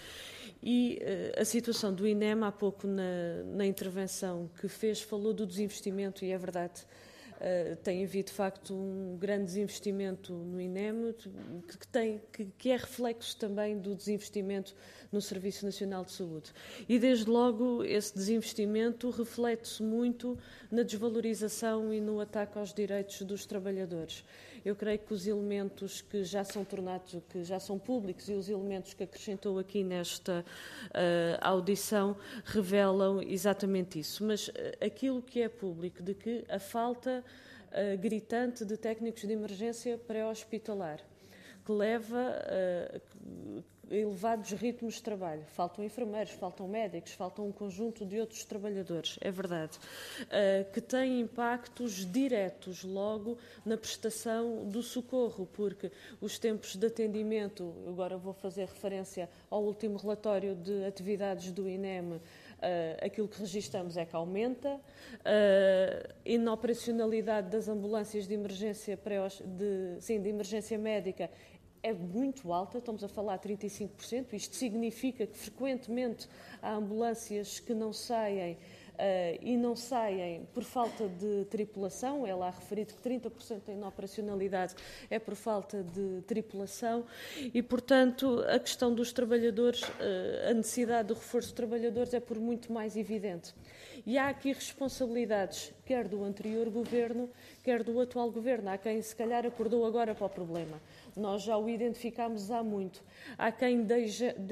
E uh, a situação do I N E M, há pouco na, na intervenção que fez, falou do desinvestimento e é verdade. Uh, tem havido, de facto, um grande desinvestimento no I N E M, que, que, tem, que, que é reflexo também do desinvestimento no Serviço Nacional de Saúde. E, desde logo, esse desinvestimento reflete-se muito na desvalorização e no ataque aos direitos dos trabalhadores. Eu creio que os elementos que já são tornados, que já são públicos e os elementos que acrescentou aqui nesta uh, audição revelam exatamente isso. Mas uh, aquilo que é público, de que a falta uh, gritante de técnicos de emergência pré-hospitalar, que leva uh, a elevados ritmos de trabalho. Faltam enfermeiros, faltam médicos, faltam um conjunto de outros trabalhadores, é verdade, uh, que tem impactos diretos logo na prestação do socorro, porque os tempos de atendimento, agora vou fazer referência ao último relatório de atividades do I N E M, uh, aquilo que registramos é que aumenta, uh, a inoperacionalidade das ambulâncias de emergência, pré de, sim, de emergência médica é muito alta, estamos a falar de trinta e cinco por cento. Isto significa que, frequentemente, há ambulâncias que não saem uh, e não saem por falta de tripulação. Ela ha referido que trinta por cento da inoperacionalidade é por falta de tripulação e, portanto, a questão dos trabalhadores, uh, a necessidade do reforço de trabalhadores é por muito mais evidente. E há aqui responsabilidades quer do anterior governo, quer do atual governo. Há quem, se calhar, acordou agora para o problema. Nós já o identificámos há muito. Há quem dê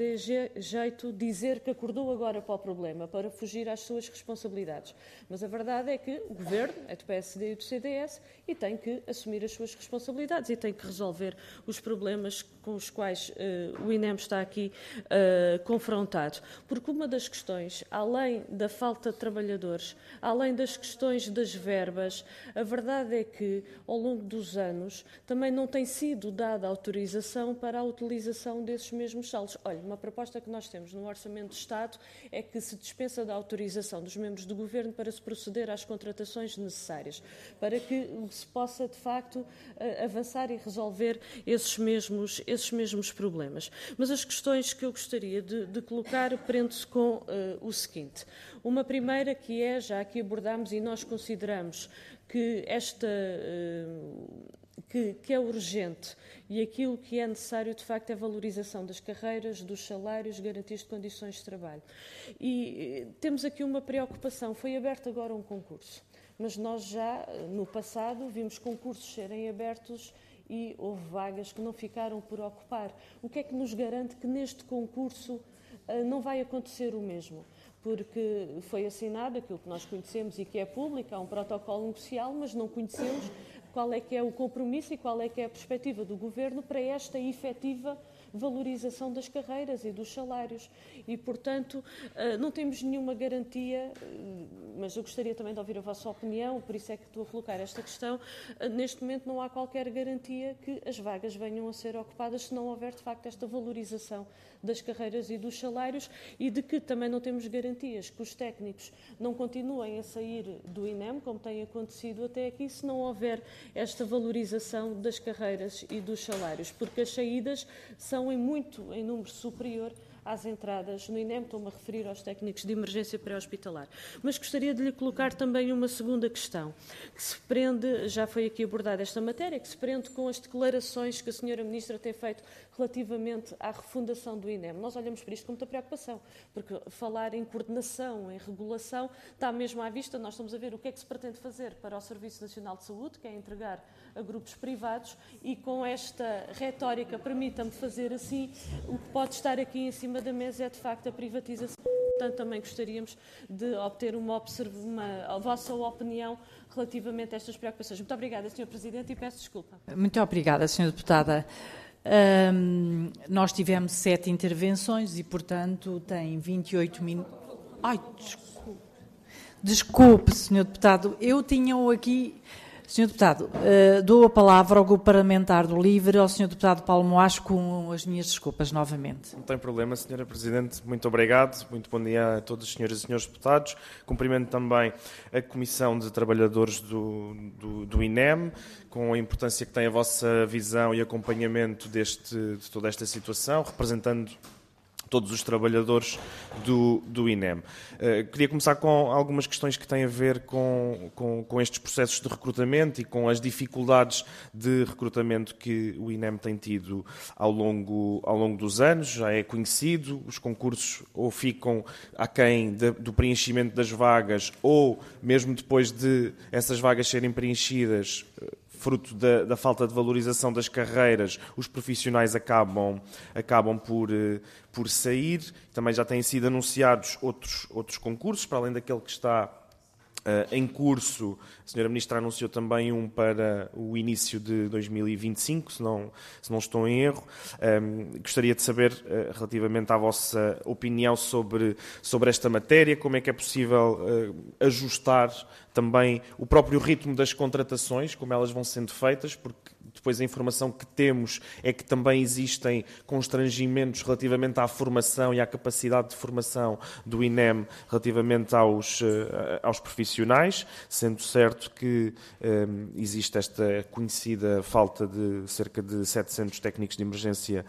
jeito dizer que acordou agora para o problema, para fugir às suas responsabilidades. Mas a verdade é que o Governo é do P S D e do C D S e tem que assumir as suas responsabilidades e tem que resolver os problemas com os quais uh, o INEM está aqui uh, confrontado. Porque uma das questões, além da falta de trabalhadores, além das questões das verbas, a verdade é que, ao longo dos anos, também não tem sido dada autorização para a utilização desses mesmos saldos. Olha, uma proposta que nós temos no Orçamento de Estado é que se dispensa da autorização dos membros do Governo para se proceder às contratações necessárias, para que se possa, de facto, avançar e resolver esses mesmos, esses mesmos problemas. Mas as questões que eu gostaria de, de colocar prende-se com uh, o seguinte. Uma primeira que é, já aqui abordámos e nós consideramos que esta... Uh, Que, que é urgente e aquilo que é necessário, de facto, é a valorização das carreiras, dos salários, garantias de condições de trabalho. E temos aqui uma preocupação. Foi aberto agora um concurso, mas nós já, no passado, vimos concursos serem abertos e houve vagas que não ficaram por ocupar. O que é que nos garante que neste concurso não vai acontecer o mesmo? Porque foi assinado aquilo que nós conhecemos e que é público, há um protocolo negocial, mas não conhecemos qual é que é o compromisso e qual é que é a perspectiva do Governo para esta efetiva valorização das carreiras e dos salários. E, portanto, não temos nenhuma garantia, mas eu gostaria também de ouvir a vossa opinião, por isso é que estou a colocar esta questão. Neste momento não há qualquer garantia que as vagas venham a ser ocupadas se não houver, de facto, esta valorização das carreiras e dos salários e de que também não temos garantias que os técnicos não continuem a sair do INEM, como tem acontecido até aqui, se não houver esta valorização das carreiras e dos salários, porque as saídas são em muito, em número superior às entradas no INEM, estou-me a referir aos técnicos de emergência pré-hospitalar. Mas gostaria de lhe colocar também uma segunda questão, que se prende, já foi aqui abordada esta matéria, que se prende com as declarações que a senhora Ministra tem feito relativamente à refundação do INEM. Nós olhamos para isto com muita preocupação, porque falar em coordenação, em regulação, está mesmo à vista. Nós estamos a ver o que é que se pretende fazer para o Serviço Nacional de Saúde, que é entregar a grupos privados, e com esta retórica, permita-me fazer assim, o que pode estar aqui em cima da mesa é, de facto, a privatização. Portanto, também gostaríamos de obter uma, uma, a vossa opinião relativamente a estas preocupações. Muito obrigada, senhor Presidente, e peço desculpa. Muito obrigada, senhora Deputada. Um, nós tivemos sete intervenções e, portanto, tem vinte e oito minutos. Ai, desculpe. Desculpe, senhor Deputado. Eu tinha aqui... senhor Deputado, uh, dou a palavra ao Grupo Parlamentar do Livre, ao senhor Deputado Paulo Moacho, com as minhas desculpas novamente. Não tem problema, senhora Presidente. Muito obrigado. Muito bom dia a todos os senhores e senhores deputados. Cumprimento também a Comissão de Trabalhadores do, do, do INEM, com a importância que tem a vossa visão e acompanhamento deste, de toda esta situação, representando todos os trabalhadores do, do INEM. Uh, queria começar com algumas questões que têm a ver com, com, com estes processos de recrutamento e com as dificuldades de recrutamento que o INEM tem tido ao longo, ao longo dos anos. Já é conhecido, os concursos ou ficam aquém de, do preenchimento das vagas ou, mesmo depois de essas vagas serem preenchidas, fruto da, da falta de valorização das carreiras, os profissionais acabam, acabam por, por sair. Também já têm sido anunciados outros, outros concursos, para além daquele que está uh, em curso. A senhora Ministra anunciou também um para o início de dois mil e vinte e cinco, se não, se não estou em erro. Um, gostaria de saber, uh, relativamente à vossa opinião sobre, sobre esta matéria, como é que é possível uh, ajustar também o próprio ritmo das contratações, como elas vão sendo feitas, porque depois a informação que temos é que também existem constrangimentos relativamente à formação e à capacidade de formação do INEM relativamente aos, aos profissionais, sendo certo que um, existe esta conhecida falta de cerca de setecentos técnicos de emergência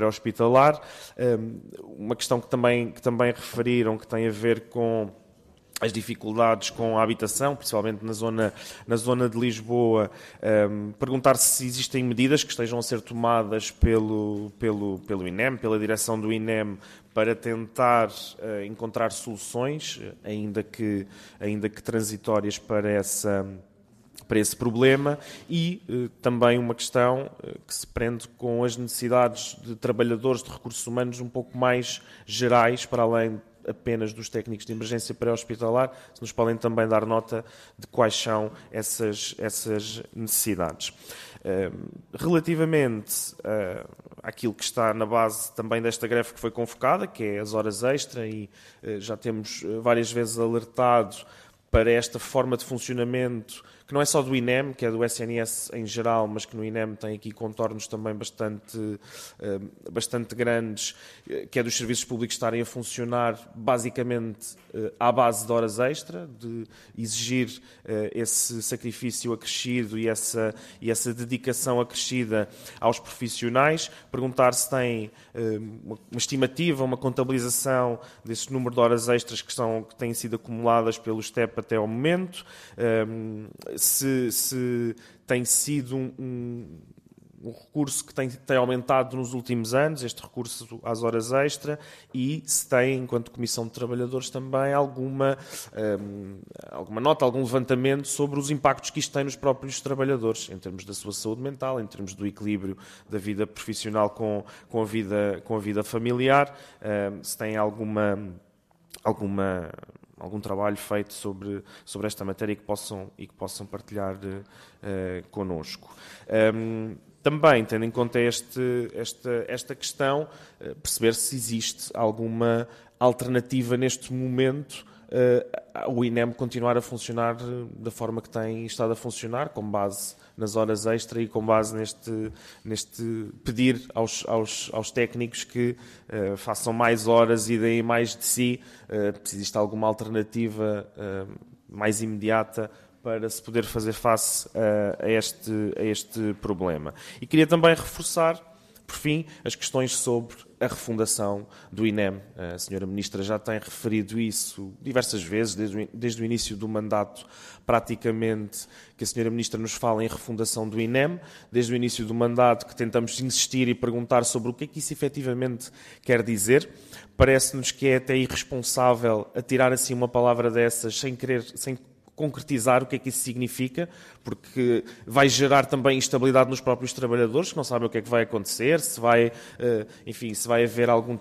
pré-hospitalar. Um, uma questão que também, que também referiram, que tem a ver com as dificuldades com a habitação, principalmente na zona, na zona de Lisboa, um, perguntar se existem medidas que estejam a ser tomadas pelo, pelo, pelo I N E M, pela direção do I N E M, para tentar uh, encontrar soluções, ainda que, ainda que transitórias, para essa... para esse problema, e eh, também uma questão eh, que se prende com as necessidades de trabalhadores de recursos humanos um pouco mais gerais, para além apenas dos técnicos de emergência pré-hospitalar, se nos podem também dar nota de quais são essas, essas necessidades. Uh, relativamente uh, àquilo que está na base também desta greve que foi convocada, que é as horas extra, e uh, já temos uh, várias vezes alertado para esta forma de funcionamento, que não é só do I N E M, que é do S N S em geral, mas que no I N E M tem aqui contornos também bastante, uh, bastante grandes, que é dos serviços públicos estarem a funcionar basicamente uh, à base de horas extra, de exigir uh, esse sacrifício acrescido e essa, e essa dedicação acrescida aos profissionais, perguntar se tem uh, uma, uma estimativa, uma contabilização desse número de horas extras que, são, que têm sido acumuladas pelo S T E P até ao momento, um, se, se tem sido um, um, um recurso que tem, tem aumentado nos últimos anos, este recurso às horas extra, e se tem, enquanto Comissão de Trabalhadores, também alguma, um, alguma nota, algum levantamento sobre os impactos que isto tem nos próprios trabalhadores, em termos da sua saúde mental, em termos do equilíbrio da vida profissional com, com, a, vida, com a vida familiar, um, se tem alguma... alguma algum trabalho feito sobre, sobre esta matéria e que possam, e que possam partilhar uh, connosco. Um, também, tendo em conta este, esta, esta questão, uh, perceber se existe alguma alternativa neste momento uh, o I N E M continuar a funcionar da forma que tem estado a funcionar, com base nas horas extra e com base neste, neste pedir aos, aos, aos técnicos que uh, façam mais horas e deem mais de si, uh, se existe alguma alternativa uh, mais imediata para se poder fazer face uh, a, este, a este problema. E queria também reforçar, por fim, as questões sobre a refundação do I N E M. A senhora Ministra já tem referido isso diversas vezes, desde o, desde o início do mandato, praticamente, que a senhora Ministra nos fala em refundação do I N E M, desde o início do mandato que tentamos insistir e perguntar sobre o que é que isso efetivamente quer dizer. Parece-nos que é até irresponsável atirar assim uma palavra dessas sem querer, sem concretizar o que é que isso significa, porque vai gerar também instabilidade nos próprios trabalhadores, que não sabem o que é que vai acontecer, se vai, enfim, se vai haver algum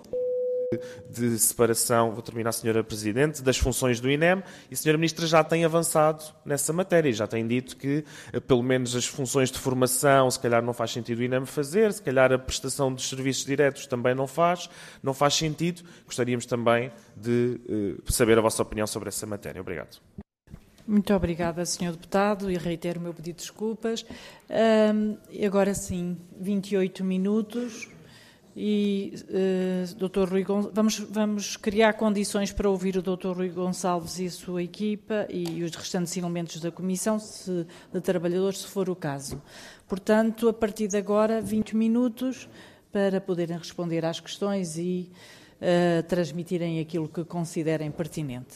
de separação, vou terminar, senhora Presidente, das funções do I N E M, e a senhora Ministra já tem avançado nessa matéria, já tem dito que, pelo menos as funções de formação, se calhar não faz sentido o I N E M fazer, se calhar a prestação dos serviços diretos também não faz, não faz sentido. Gostaríamos também de uh, saber a vossa opinião sobre essa matéria. Obrigado. Muito obrigada, senhor Deputado, e reitero o meu pedido de desculpas. Um, agora sim, vinte e oito minutos, e uh, doutor Rui Gonçalves, vamos, vamos criar condições para ouvir o doutor Rui Gonçalves e a sua equipa e os restantes elementos da Comissão se, de Trabalhadores, se for o caso. Portanto, a partir de agora, vinte minutos para poderem responder às questões e uh, transmitirem aquilo que considerem pertinente.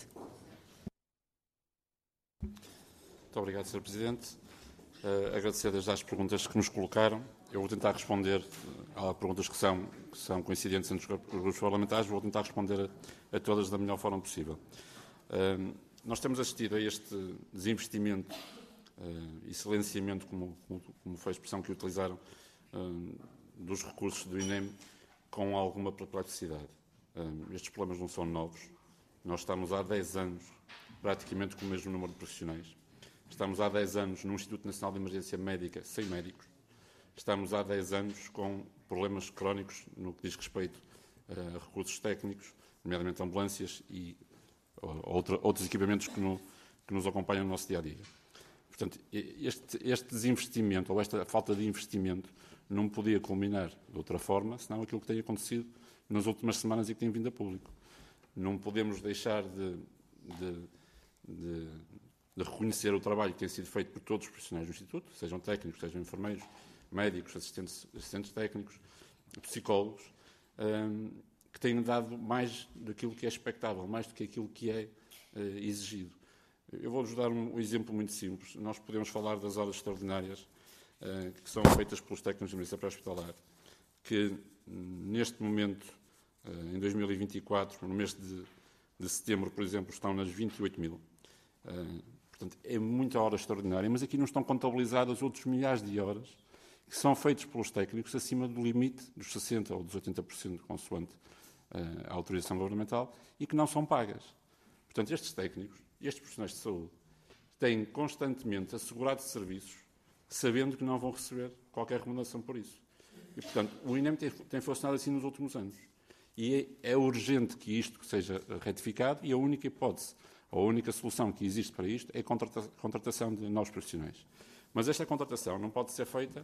Muito obrigado, senhor Presidente. Uh, agradecer desde as perguntas que nos colocaram. Eu vou tentar responder a perguntas que são, que são coincidentes entre os grupos parlamentares, vou tentar responder a, a todas da melhor forma possível. Uh, nós temos assistido a este desinvestimento uh, e silenciamento, como, como, como foi a expressão que utilizaram, uh, dos recursos do I N E M, com alguma perplexidade. Uh, estes problemas não são novos. Nós estamos há dez anos praticamente com o mesmo número de profissionais. Estamos há dez anos no Instituto Nacional de Emergência Médica sem médicos. Estamos há dez anos com problemas crónicos no que diz respeito a recursos técnicos, nomeadamente ambulâncias e outra, outros equipamentos que, no, que nos acompanham no nosso dia-a-dia. Portanto, este, este desinvestimento ou esta falta de investimento não podia culminar de outra forma, senão aquilo que tem acontecido nas últimas semanas e que tem vindo a público. Não podemos deixar de, de, de, de reconhecer o trabalho que tem sido feito por todos os profissionais do Instituto, sejam técnicos, sejam enfermeiros, médicos, assistentes, assistentes técnicos, psicólogos, um, que têm dado mais daquilo que é expectável, mais do que aquilo que é exigido. Eu vou-vos dar um exemplo muito simples. Nós podemos falar das horas extraordinárias uh, que são feitas pelos técnicos de emergência pré-hospitalar, que neste momento, uh, em dois mil e vinte e quatro, no mês de, de setembro, por exemplo, estão nas vinte e oito mil. Uh, portanto, é muita hora extraordinária, mas aqui não estão contabilizadas outros milhares de horas que são feitos pelos técnicos acima do limite dos sessenta por cento ou dos oitenta por cento, consoante uh, a autorização governamental, e que não são pagas. Portanto, estes técnicos, estes profissionais de saúde, têm constantemente assegurado serviços, sabendo que não vão receber qualquer remuneração por isso. E, portanto, o INEM tem, tem funcionado assim nos últimos anos. E é, é urgente que isto seja retificado, e a única hipótese, a única solução que existe para isto é a contrata contratação de novos profissionais. Mas esta contratação não pode ser feita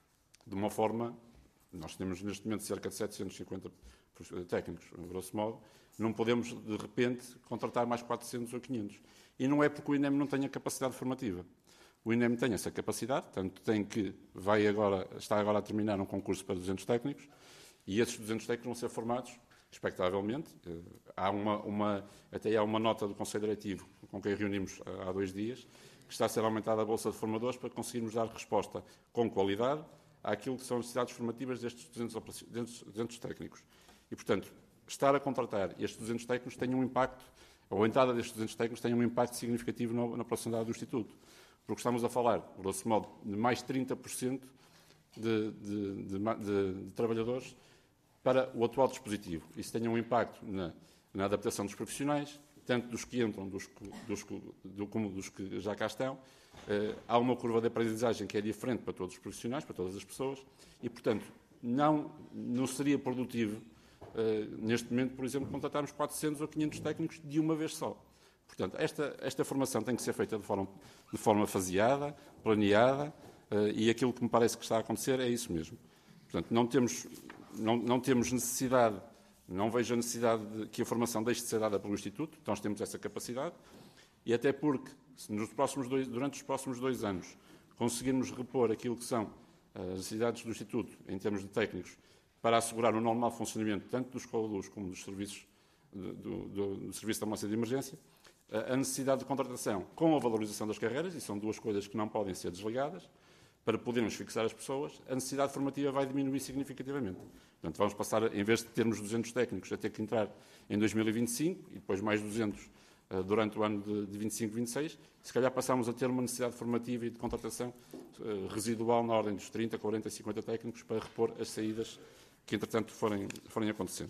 de uma forma... Nós temos neste momento cerca de setecentos e cinquenta técnicos, grosso modo. Não podemos, de repente, contratar mais quatrocentos ou quinhentos. E não é porque o INEM não tenha capacidade formativa. O INEM tem essa capacidade, tanto tem que vai agora, está agora a terminar um concurso para duzentos técnicos, e esses duzentos técnicos vão ser formados, expectavelmente. Há uma, uma, até há uma nota do Conselho Diretivo, com quem reunimos há dois dias, que está a ser aumentada a bolsa de formadores para conseguirmos dar resposta com qualidade àquilo que são as necessidades formativas destes duzentos, duzentos técnicos. E, portanto, estar a contratar estes duzentos técnicos tem um impacto, ou a entrada destes duzentos técnicos tem um impacto significativo na, na proximidade do Instituto. Porque estamos a falar, grosso modo, de mais trinta por cento de, de, de, de, de trabalhadores para o atual dispositivo. Isso tem um impacto na, na adaptação dos profissionais, tanto dos que entram dos, dos, do, como dos que já cá estão. Uh, há uma curva de aprendizagem que é diferente para todos os profissionais, para todas as pessoas, e, portanto, não, não seria produtivo, uh, neste momento, por exemplo, contratarmos quatrocentos ou quinhentos técnicos de uma vez só. Portanto, esta, esta formação tem que ser feita de forma, de forma faseada, planeada, uh, e aquilo que me parece que está a acontecer é isso mesmo. Portanto, não temos, não, não temos necessidade, não vejo a necessidade de que a formação deixe de ser dada pelo Instituto, nós temos essa capacidade, e até porque, se nos próximos dois, durante os próximos dois anos conseguirmos repor aquilo que são as necessidades do Instituto, em termos de técnicos, para assegurar o normal funcionamento tanto dos COLUs como dos serviços do, do, do Serviço de Ambulância de Emergência, a necessidade de contratação com a valorização das carreiras, e são duas coisas que não podem ser desligadas, para podermos fixar as pessoas, a necessidade formativa vai diminuir significativamente. Portanto, vamos passar, em vez de termos duzentos técnicos, a ter que entrar em dois mil e vinte e cinco, e depois mais duzentos uh, durante o ano de, de vinte e cinco e vinte e seis, se calhar passamos a ter uma necessidade formativa e de contratação uh, residual na ordem dos trinta, quarenta, cinquenta técnicos para repor as saídas que, entretanto, forem, forem acontecendo.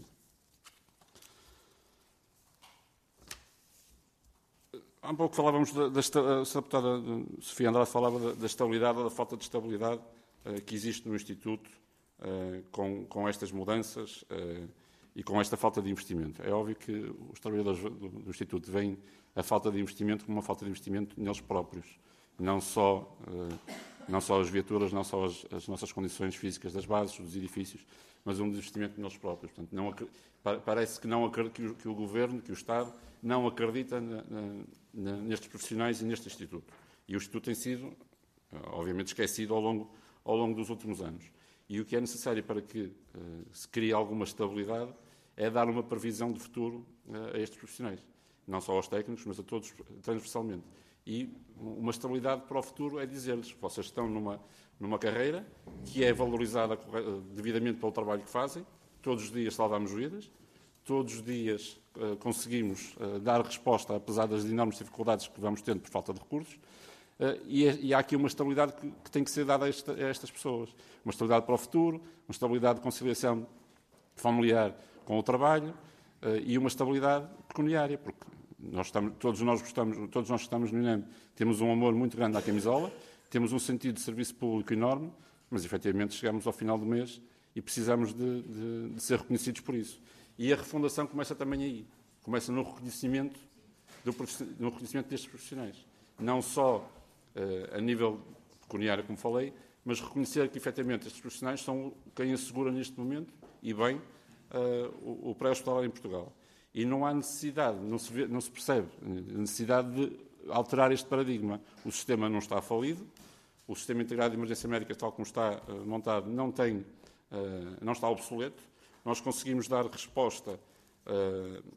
Há um pouco falávamos da, da a deputada Sofia Andrade falava da, da estabilidade, da falta de estabilidade uh, que existe no Instituto uh, com, com estas mudanças uh, e com esta falta de investimento. É óbvio que os trabalhadores do, do Instituto veem a falta de investimento como uma falta de investimento neles próprios, não só, uh, não só as viaturas, não só as, as nossas condições físicas das bases, dos edifícios, mas um investimento neles próprios. Portanto, não, parece que, não, que, o, que o Governo, que o Estado, não acredita na, na, nestes profissionais e neste Instituto. E o Instituto tem sido, obviamente, esquecido ao longo, ao longo dos últimos anos. E o que é necessário para que uh, se crie alguma estabilidade é dar uma previsão de futuro uh, a estes profissionais. Não só aos técnicos, mas a todos transversalmente. E uma estabilidade para o futuro é dizer-lhes: vocês estão numa, numa carreira que é valorizada devidamente pelo trabalho que fazem, todos os dias salvamos vidas, todos os dias uh, conseguimos uh, dar resposta, apesar das enormes dificuldades que vamos tendo por falta de recursos, uh, e, é, e há aqui uma estabilidade que, que tem que ser dada a, esta, a estas pessoas. Uma estabilidade para o futuro, uma estabilidade de conciliação familiar com o trabalho uh, e uma estabilidade pecuniária, porque nós estamos, todos, nós gostamos, todos nós que estamos no INEM temos um amor muito grande à camisola, temos um sentido de serviço público enorme, mas efetivamente chegamos ao final do mês e precisamos de, de, de ser reconhecidos por isso. E a refundação começa também aí. Começa no reconhecimento, do, no reconhecimento destes profissionais. Não só uh, a nível pecuniário, como falei, mas reconhecer que, efetivamente, estes profissionais são quem assegura neste momento, e bem, uh, o, o pré-hospitalar em Portugal. E não há necessidade, não se, vê, não se percebe a necessidade de alterar este paradigma. O sistema não está falido, o sistema integrado de emergência médica, tal como está uh, montado, não, tem, uh, não está obsoleto. Nós conseguimos dar resposta uh,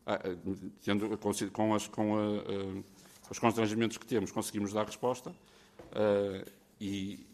tendo, com, as, com a, a, os constrangimentos que temos, conseguimos dar resposta uh, e,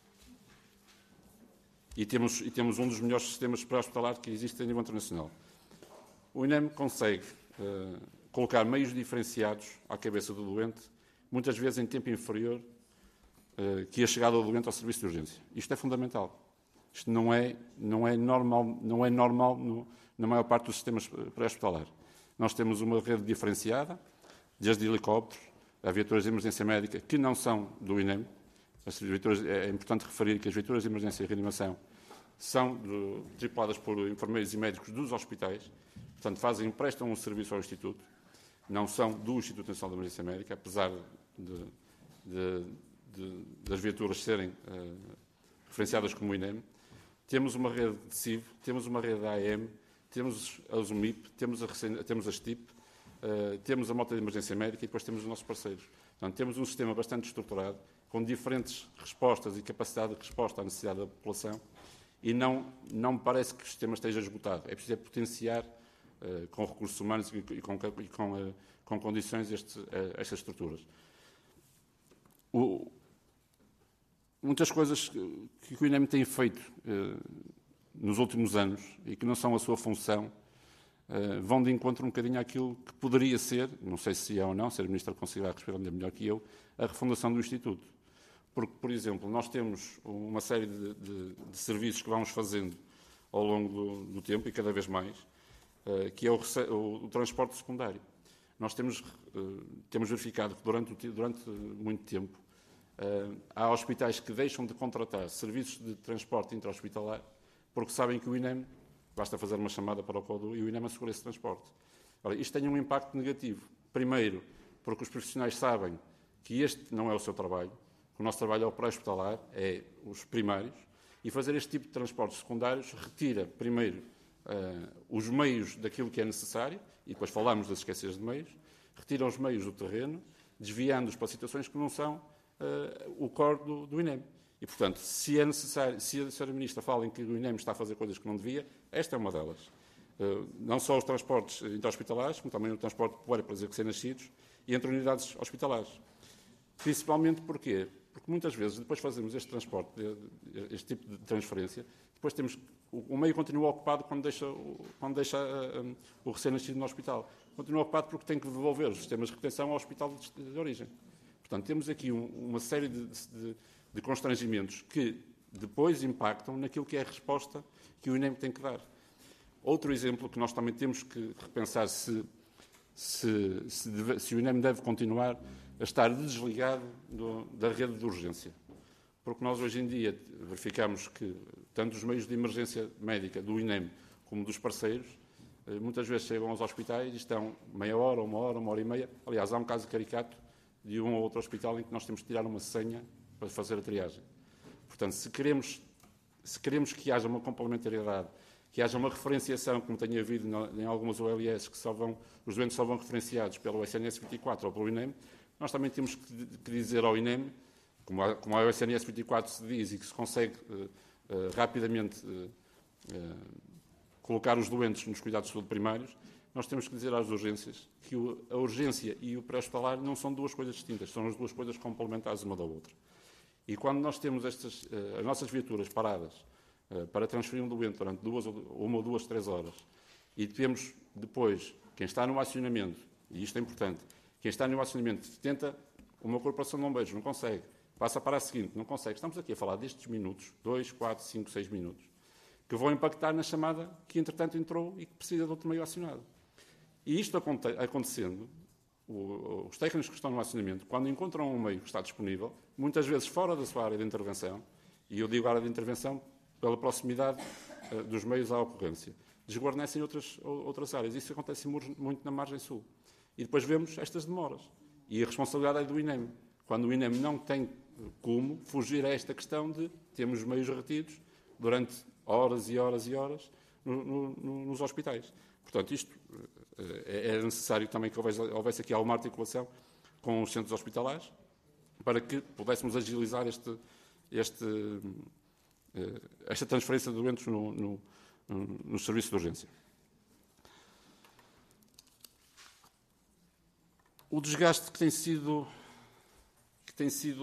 e, temos, e temos um dos melhores sistemas pré-hospitalar que existe a nível internacional. O INEM consegue uh, colocar meios diferenciados à cabeça do doente, muitas vezes em tempo inferior uh, que a chegada do doente ao serviço de urgência. Isto é fundamental. Isto não é, não é normal, não é normal no, na maior parte dos sistemas pré-hospitalares. Nós temos uma rede diferenciada, desde helicópteros a viaturas de emergência médica, que não são do INEM. As viaturas, é importante referir que as viaturas de emergência e reanimação são do, tripuladas por enfermeiros e médicos dos hospitais, portanto, fazem, prestam um serviço ao Instituto, não são do Instituto Nacional de Emergência Médica, apesar de, de, de, das viaturas serem uh, referenciadas como INEM. Temos uma rede de C I V, temos uma rede da A M, temos a ZUMIP, temos a, temos a S T I P, uh, temos a moto de emergência médica e depois temos os nossos parceiros. Portanto, temos um sistema bastante estruturado, com diferentes respostas e capacidade de resposta à necessidade da população, e não, não me parece que o sistema esteja esgotado. É preciso é potenciar, uh, com recursos humanos e, e, com, e com, uh, com condições, este, uh, estas estruturas. O, muitas coisas que, que o INEM tem feito uh, nos últimos anos e que não são a sua função, uh, vão de encontro um bocadinho àquilo que poderia ser, não sei se é ou não, se a Ministra conseguirá responder melhor que eu, a refundação do Instituto. Porque, por exemplo, nós temos uma série de, de, de serviços que vamos fazendo ao longo do, do tempo, e cada vez mais, uh, que é o, o, o transporte secundário. Nós temos, uh, temos verificado que durante, durante muito tempo uh, há hospitais que deixam de contratar serviços de transporte intra-hospitalar porque sabem que o INEM, basta fazer uma chamada para o CODU e o INEM assegura esse transporte. Ora, isto tem um impacto negativo. Primeiro, porque os profissionais sabem que este não é o seu trabalho, que o nosso trabalho é o pré-hospitalar, é os primários, e fazer este tipo de transportes secundários retira, primeiro, uh, os meios daquilo que é necessário, e depois falamos das escassez de meios, retira os meios do terreno, desviando-os para situações que não são uh, o core do, do INEM. E, portanto, se é necessário, se a senhora Ministra fala em que o INEM está a fazer coisas que não devia, esta é uma delas. Uh, não só os transportes intra-hospitalares, como também o transporte para os recém-nascidos e entre unidades hospitalares. Principalmente porquê? Porque muitas vezes, depois fazemos este transporte, este tipo de transferência, depois temos, o meio continua ocupado quando deixa, quando deixa um, o recém-nascido no hospital. Continua ocupado porque tem que devolver os sistemas de retenção ao hospital de, de origem. Portanto, temos aqui um, uma série de, de, de constrangimentos que depois impactam naquilo que é a resposta que o INEM tem que dar. Outro exemplo que nós também temos que repensar se, se, se, deve, se o INEM deve continuar a estar desligado do, da rede de urgência. Porque nós hoje em dia verificamos que tanto os meios de emergência médica do INEM como dos parceiros muitas vezes chegam aos hospitais e estão meia hora, uma hora, uma hora e meia. Aliás, há um caso caricato de um ou outro hospital em que nós temos que tirar uma senha para fazer a triagem. Portanto, se queremos, se queremos que haja uma complementariedade, que haja uma referenciação, como tem havido em algumas O L S, que só vão, os doentes só vão referenciados pelo S N S vinte e quatro ou pelo INEM, nós também temos que, que dizer ao INEM, como a, como a O S N S vinte e quatro se diz e que se consegue uh, uh, rapidamente uh, uh, colocar os doentes nos cuidados de saúde primários, nós temos que dizer às urgências que o, a urgência e o pré-hospitalar não são duas coisas distintas, são as duas coisas complementares uma da outra. E quando nós temos estas, uh, as nossas viaturas paradas uh, para transferir um doente durante duas, uma ou duas, três horas, e temos depois quem está no acionamento, e isto é importante, quem está no acionamento tenta uma corporação de bombeiros, não consegue. Passa para a seguinte, não consegue. Estamos aqui a falar destes minutos, dois, quatro, cinco, seis minutos, que vão impactar na chamada que, entretanto, entrou e que precisa de outro meio acionado. E isto acontecendo, os técnicos que estão no acionamento, quando encontram um meio que está disponível, muitas vezes fora da sua área de intervenção, e eu digo área de intervenção pela proximidade uh, dos meios à ocorrência, desguarnecem outras, outras áreas. Isso acontece muito na margem sul. E depois vemos estas demoras. E a responsabilidade é do INEM. Quando o INEM não tem como fugir a esta questão de termos meios retidos durante horas e horas e horas no, no, nos hospitais. Portanto, isto é necessário também que houvesse, houvesse aqui alguma articulação com os centros hospitalares para que pudéssemos agilizar este, este, esta transferência de doentes no, no, no serviço de urgência. o desgaste que tem sido, que, tem sido,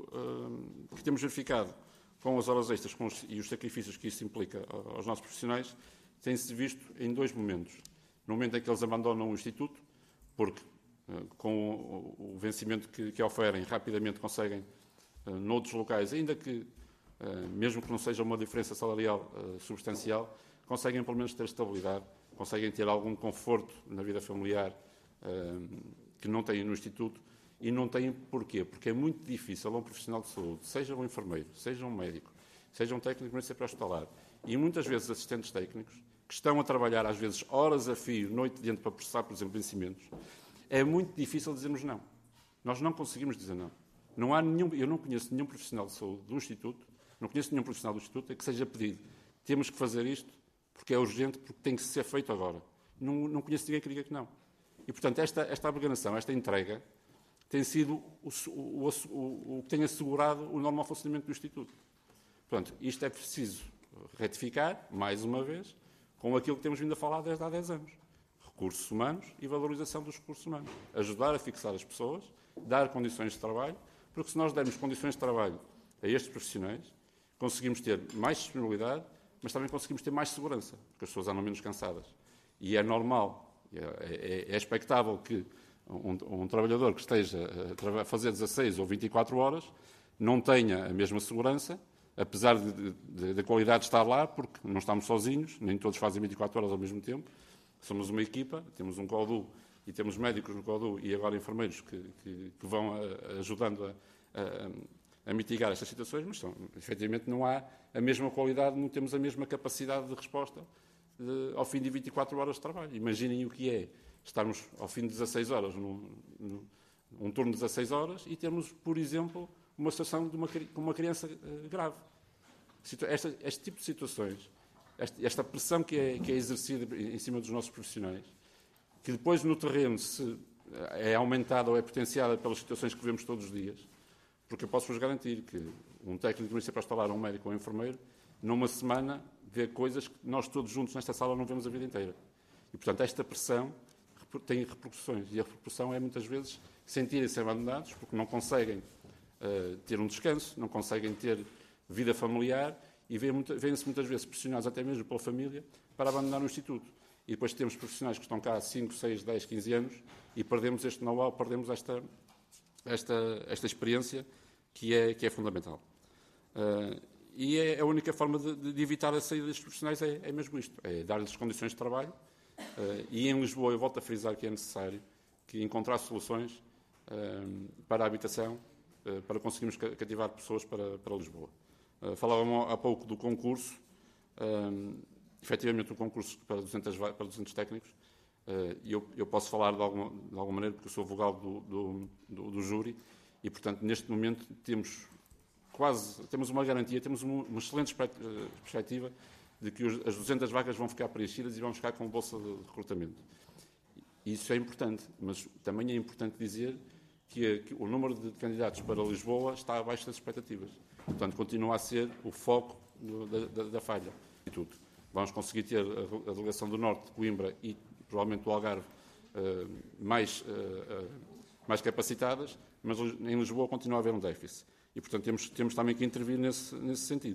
uh, que temos verificado com as horas extras com os, e os sacrifícios que isso implica aos nossos profissionais, tem-se visto em dois momentos. No momento em que eles abandonam o Instituto, porque uh, com o, o vencimento que, que oferem, rapidamente conseguem, uh, noutros locais, ainda que, uh, mesmo que não seja uma diferença salarial uh, substancial, conseguem pelo menos ter estabilidade, conseguem ter algum conforto na vida familiar uh, que não têm no Instituto. E não têm porquê? Porque é muito difícil a um profissional de saúde, seja um enfermeiro, seja um médico, seja um técnico municipal hospitalar, e muitas vezes assistentes técnicos, que estão a trabalhar às vezes horas a fio, noite dentro, para processar, por exemplo, vencimentos, é muito difícil dizermos não. Nós não conseguimos dizer não. Não há nenhum, eu não conheço nenhum profissional de saúde do Instituto, não conheço nenhum profissional do Instituto a que seja pedido, temos que fazer isto porque é urgente, porque tem que ser feito agora. Não, não conheço ninguém que diga que não. E, portanto, esta, esta abnegação, esta entrega, tem sido o, o, o, o que tem assegurado o normal funcionamento do Instituto. Portanto, isto é preciso retificar, mais uma vez, com aquilo que temos vindo a falar desde há dez anos. Recursos humanos e valorização dos recursos humanos. Ajudar a fixar as pessoas, dar condições de trabalho, porque se nós dermos condições de trabalho a estes profissionais, conseguimos ter mais disponibilidade, mas também conseguimos ter mais segurança, porque as pessoas andam menos cansadas. E é normal, é, é, é expectável que Um, um trabalhador que esteja a fazer dezasseis ou vinte e quatro horas não tenha a mesma segurança, apesar de, de, de qualidade estar lá, porque não estamos sozinhos, nem todos fazem vinte e quatro horas ao mesmo tempo. Somos uma equipa, temos um CODU e temos médicos no CODU e agora enfermeiros que, que, que vão a, ajudando a, a, a mitigar estas situações, mas são, efetivamente não há a mesma qualidade, não temos a mesma capacidade de resposta de, ao fim de vinte e quatro horas de trabalho. Imaginem o que é estarmos ao fim de dezasseis horas, num, num, um turno de dezasseis horas, e termos, por exemplo, uma situação de uma, uma criança uh, grave. Esta, este tipo de situações, esta, esta pressão que é, que é exercida em cima dos nossos profissionais, que depois no terreno se é aumentada ou é potenciada pelas situações que vemos todos os dias, porque eu posso-vos garantir que um técnico municipal hospitalar, um médico ou um enfermeiro, numa semana vê coisas que nós todos juntos nesta sala não vemos a vida inteira. E, portanto, esta pressão tem repercussões, e a repercussão é muitas vezes sentirem-se abandonados porque não conseguem uh, ter um descanso, não conseguem ter vida familiar e vêm-se muitas vezes pressionados até mesmo pela família para abandonar o Instituto. E depois temos profissionais que estão cá há cinco, seis, dez, quinze anos e perdemos este know-how, perdemos esta, esta, esta experiência que é, que é fundamental. Uh, e é a única forma de, de evitar a saída destes profissionais é, é mesmo isto, é dar-lhes condições de trabalho. Uh, e em Lisboa, eu volto a frisar que é necessário que encontrar soluções uh, para a habitação, uh, para conseguirmos cativar pessoas para, para Lisboa. Uh, falávamos há pouco do concurso, uh, efetivamente o concurso para duzentos, para duzentos técnicos, uh, e eu, eu posso falar de alguma, de alguma maneira, porque eu sou vogal do, do, do, do júri, e portanto neste momento temos quase, temos uma garantia, temos uma, uma excelente perspectiva de que as duzentas vagas vão ficar preenchidas e vamos ficar com bolsa de recrutamento. Isso é importante, mas também é importante dizer que, que o número de candidatos para Lisboa está abaixo das expectativas. Portanto, continua a ser o foco do, da, da, da falha. Vamos conseguir ter a, a delegação do Norte, de Coimbra e provavelmente do Algarve uh, mais, uh, uh, mais capacitadas, mas em Lisboa continua a haver um déficit. E, portanto, temos, temos também que intervir nesse, nesse sentido.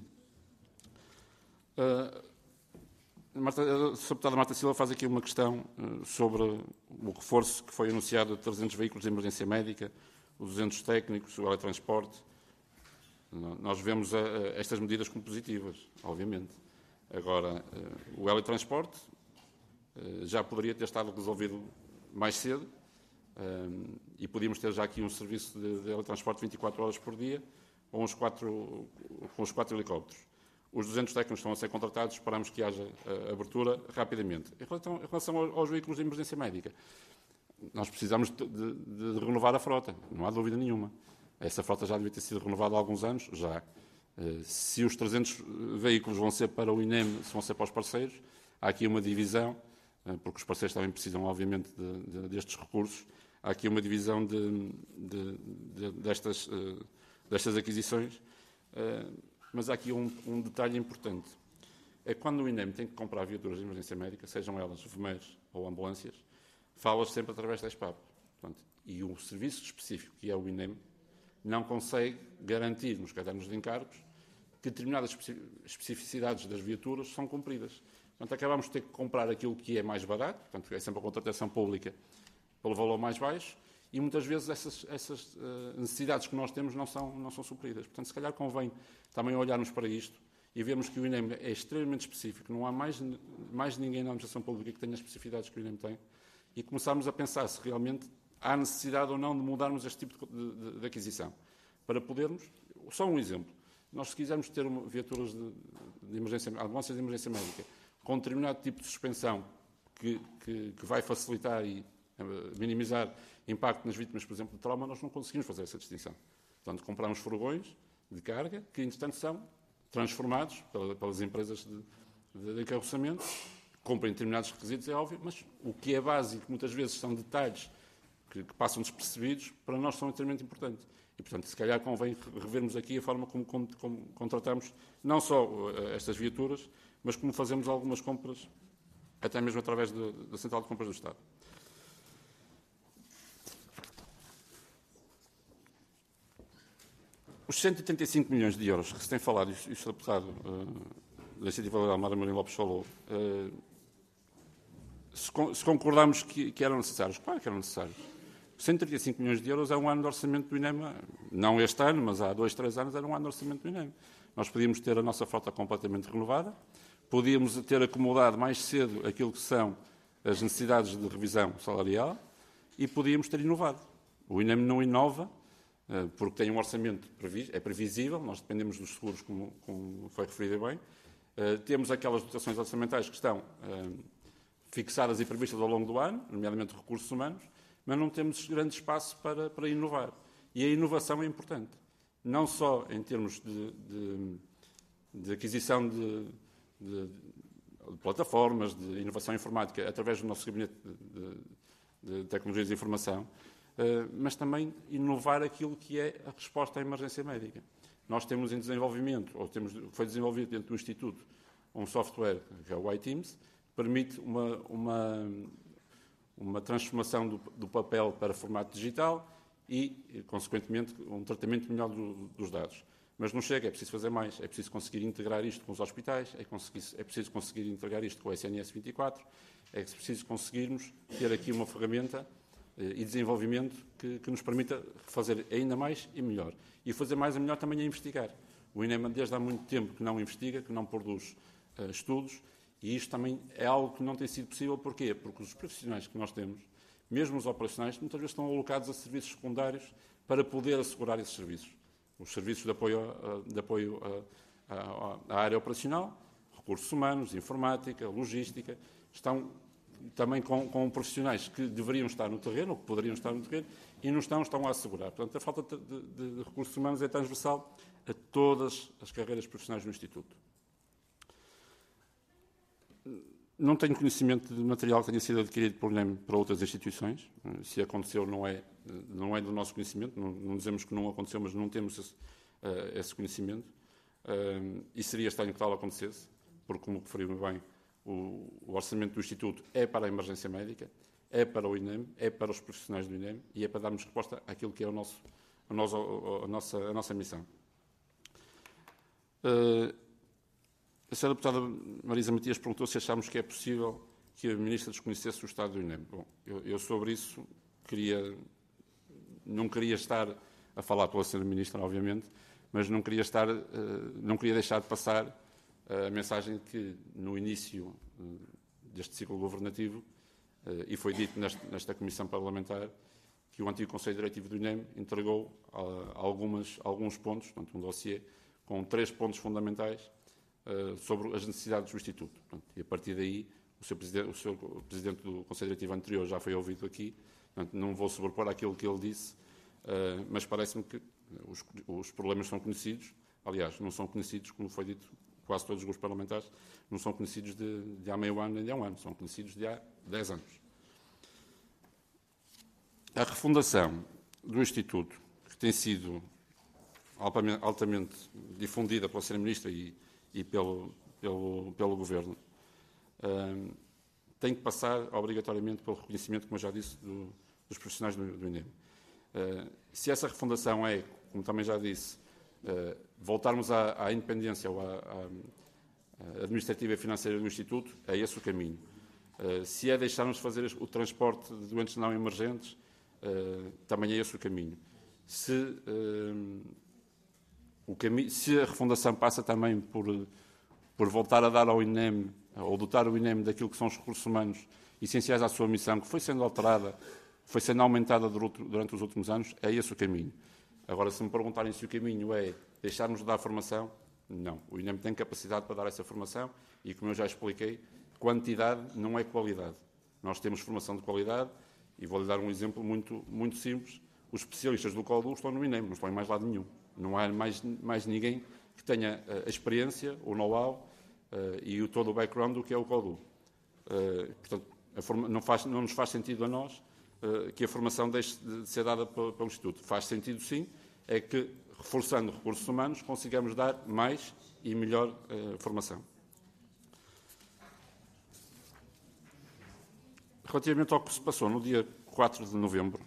Uh, Marta, a deputada Marta Silva faz aqui uma questão uh, sobre o reforço que foi anunciado de trezentos veículos de emergência médica, os duzentos técnicos, o teletransporte. Uh, nós vemos uh, estas medidas como positivas, obviamente. Agora, uh, o teletransporte uh, já poderia ter estado resolvido mais cedo uh, e podíamos ter já aqui um serviço de, de teletransporte vinte e quatro horas por dia com os quatro, com os quatro helicópteros. Os duzentos técnicos estão a ser contratados, esperamos que haja uh, abertura rapidamente. Em relação, em relação aos veículos de emergência médica, nós precisamos de, de, de renovar a frota, não há dúvida nenhuma. Essa frota já devia ter sido renovada há alguns anos, já. Uh, se os trezentos veículos vão ser para o I N E M, se vão ser para os parceiros, há aqui uma divisão, uh, porque os parceiros também precisam, obviamente, de, de, destes recursos, há aqui uma divisão de, de, de, destas, uh, destas aquisições. Uh, Mas há aqui um, um detalhe importante. É que quando o I N E M tem que comprar viaturas de emergência médica, sejam elas enfermeiros ou ambulâncias, fala-se sempre através da ESPAP. Portanto, e o serviço específico, que é o INEM, não consegue garantir nos cadernos de encargos que determinadas especificidades das viaturas são cumpridas. Portanto, acabamos de ter que comprar aquilo que é mais barato, portanto, é sempre a contratação pública pelo valor mais baixo, e muitas vezes essas, essas uh, necessidades que nós temos não são, não são supridas. Portanto, se calhar convém também olharmos para isto e vermos que o INEM é extremamente específico, não há mais, mais ninguém na administração pública que tenha as especificidades que o INEM tem, e começarmos a pensar se realmente há necessidade ou não de mudarmos este tipo de, de, de aquisição. Para podermos, só um exemplo, nós se quisermos ter uma, viaturas de, de emergência, ambulâncias de emergência médica, com determinado tipo de suspensão que, que, que vai facilitar e uh, minimizar impacto nas vítimas, por exemplo, de trauma, nós não conseguimos fazer essa distinção. Portanto, compramos furgões de carga que, entretanto, são transformados pelas empresas de, de, de encarroçamento, cumprem determinados requisitos, é óbvio, mas o que é básico, muitas vezes, são detalhes que, que passam despercebidos, para nós são extremamente importantes. E, portanto, se calhar convém revermos aqui a forma como, como, como contratamos não só uh, estas viaturas, mas como fazemos algumas compras, até mesmo através de, da Central de Compras do Estado. Os cento e trinta e cinco milhões de euros que se tem falado, e o senhor Deputado uh, da Iniciativa Liberal, Mário Marinho Lopes, falou, uh, se, con se concordarmos que, que eram necessários, claro que eram necessários. cento e trinta e cinco milhões de euros é um ano de orçamento do INEM, não este ano, mas há dois, três anos era um ano de orçamento do INEM. Nós podíamos ter a nossa frota completamente renovada, podíamos ter acomodado mais cedo aquilo que são as necessidades de revisão salarial e podíamos ter inovado. O INEM não inova, porque tem um orçamento, é previsível, nós dependemos dos seguros, como, como foi referido bem. Temos aquelas dotações orçamentais que estão fixadas e previstas ao longo do ano, nomeadamente recursos humanos, mas não temos grande espaço para, para inovar. E a inovação é importante, não só em termos de, de, de aquisição de, de, de plataformas, de inovação informática, através do nosso gabinete de, de, de tecnologias de informação, uh, mas também inovar aquilo que é a resposta à emergência médica. Nós temos em desenvolvimento, ou temos, foi desenvolvido dentro do Instituto, um software, que é o iTeams, que permite uma... uma uma transformação do, do papel para formato digital e, consequentemente, um tratamento melhor do, dos dados. Mas não chega, é preciso fazer mais, é preciso conseguir integrar isto com os hospitais, é, é preciso conseguir integrar isto com o S N S vinte e quatro, é preciso conseguirmos ter aqui uma ferramenta eh, e desenvolvimento que, que nos permita fazer ainda mais e melhor. E fazer mais e melhor também é investigar. O INEM, desde há muito tempo, que não investiga, que não produz uh, estudos, e isto também é algo que não tem sido possível. Porquê? Porque os profissionais que nós temos, mesmo os operacionais, muitas vezes estão alocados a serviços secundários para poder assegurar esses serviços. Os serviços de apoio, de apoio à área operacional, recursos humanos, informática, logística, estão também com, com profissionais que deveriam estar no terreno, ou que poderiam estar no terreno, e não estão, estão a assegurar. Portanto, a falta de, de, de recursos humanos é transversal a todas as carreiras profissionais do Instituto. Não tenho conhecimento de material que tenha sido adquirido por INEM para outras instituições. Se aconteceu, não é, não é do nosso conhecimento. Não, não dizemos que não aconteceu, mas não temos esse, uh, esse conhecimento. Uh, e seria estranho que tal acontecesse, porque, como referiu bem, o, o orçamento do Instituto é para a emergência médica, é para o INEM, é para os profissionais do INEM e é para darmos resposta àquilo que é o nosso, a, nosso, a, nossa, a nossa missão. Uh, A senhora deputada Marisa Matias perguntou se achámos que é possível que a ministra desconhecesse o estado do INEM. Bom, eu, eu sobre isso queria, não queria estar a falar pela senhora ministra, obviamente, mas não queria estar, não queria deixar de passar a mensagem que no início deste ciclo governativo, e foi dito nesta, nesta comissão parlamentar, que o antigo Conselho Diretivo do INEM entregou algumas, alguns pontos, portanto um dossiê com três pontos fundamentais sobre as necessidades do Instituto. Portanto, e a partir daí, o seu, presidente, o seu presidente do Conselho Diretivo anterior já foi ouvido aqui, portanto, não vou sobrepor aquilo que ele disse, uh, mas parece-me que os, os problemas são conhecidos, aliás, não são conhecidos, como foi dito, quase todos os grupos parlamentares, não são conhecidos de, de há meio ano nem de há um ano, são conhecidos de há dez anos. A refundação do Instituto, que tem sido altamente, altamente difundida pela senhora Ministra e e pelo, pelo, pelo Governo, um, tem que passar obrigatoriamente pelo reconhecimento, como eu já disse, do, dos profissionais do, do INEM. Uh, se essa refundação é, como também já disse, uh, voltarmos à, à independência ou à, à administrativa e financeira do Instituto, é esse o caminho. Uh, se é deixarmos fazer o transporte de doentes não emergentes, uh, também é esse o caminho. Se, uh, o cami se a refundação passa também por, por voltar a dar ao INEM, ou dotar o INEM daquilo que são os recursos humanos essenciais à sua missão, que foi sendo alterada, foi sendo aumentada durante os últimos anos, é esse o caminho. Agora, se me perguntarem se o caminho é deixarmos de dar formação, não. O INEM tem capacidade para dar essa formação e, como eu já expliquei, quantidade não é qualidade. Nós temos formação de qualidade e vou-lhe dar um exemplo muito, muito simples. Os especialistas do CODU estão no INEM, não estão em mais lado nenhum. Não há mais, mais ninguém que tenha a experiência, o know-how uh, e o, todo o background do que é o CODU. Uh, portanto, a forma, não, faz, não nos faz sentido a nós uh, que a formação deixe de ser dada pelo, pelo Instituto. Faz sentido, sim, é que, reforçando recursos humanos, consigamos dar mais e melhor uh, formação. Relativamente ao que se passou no dia quatro de novembro,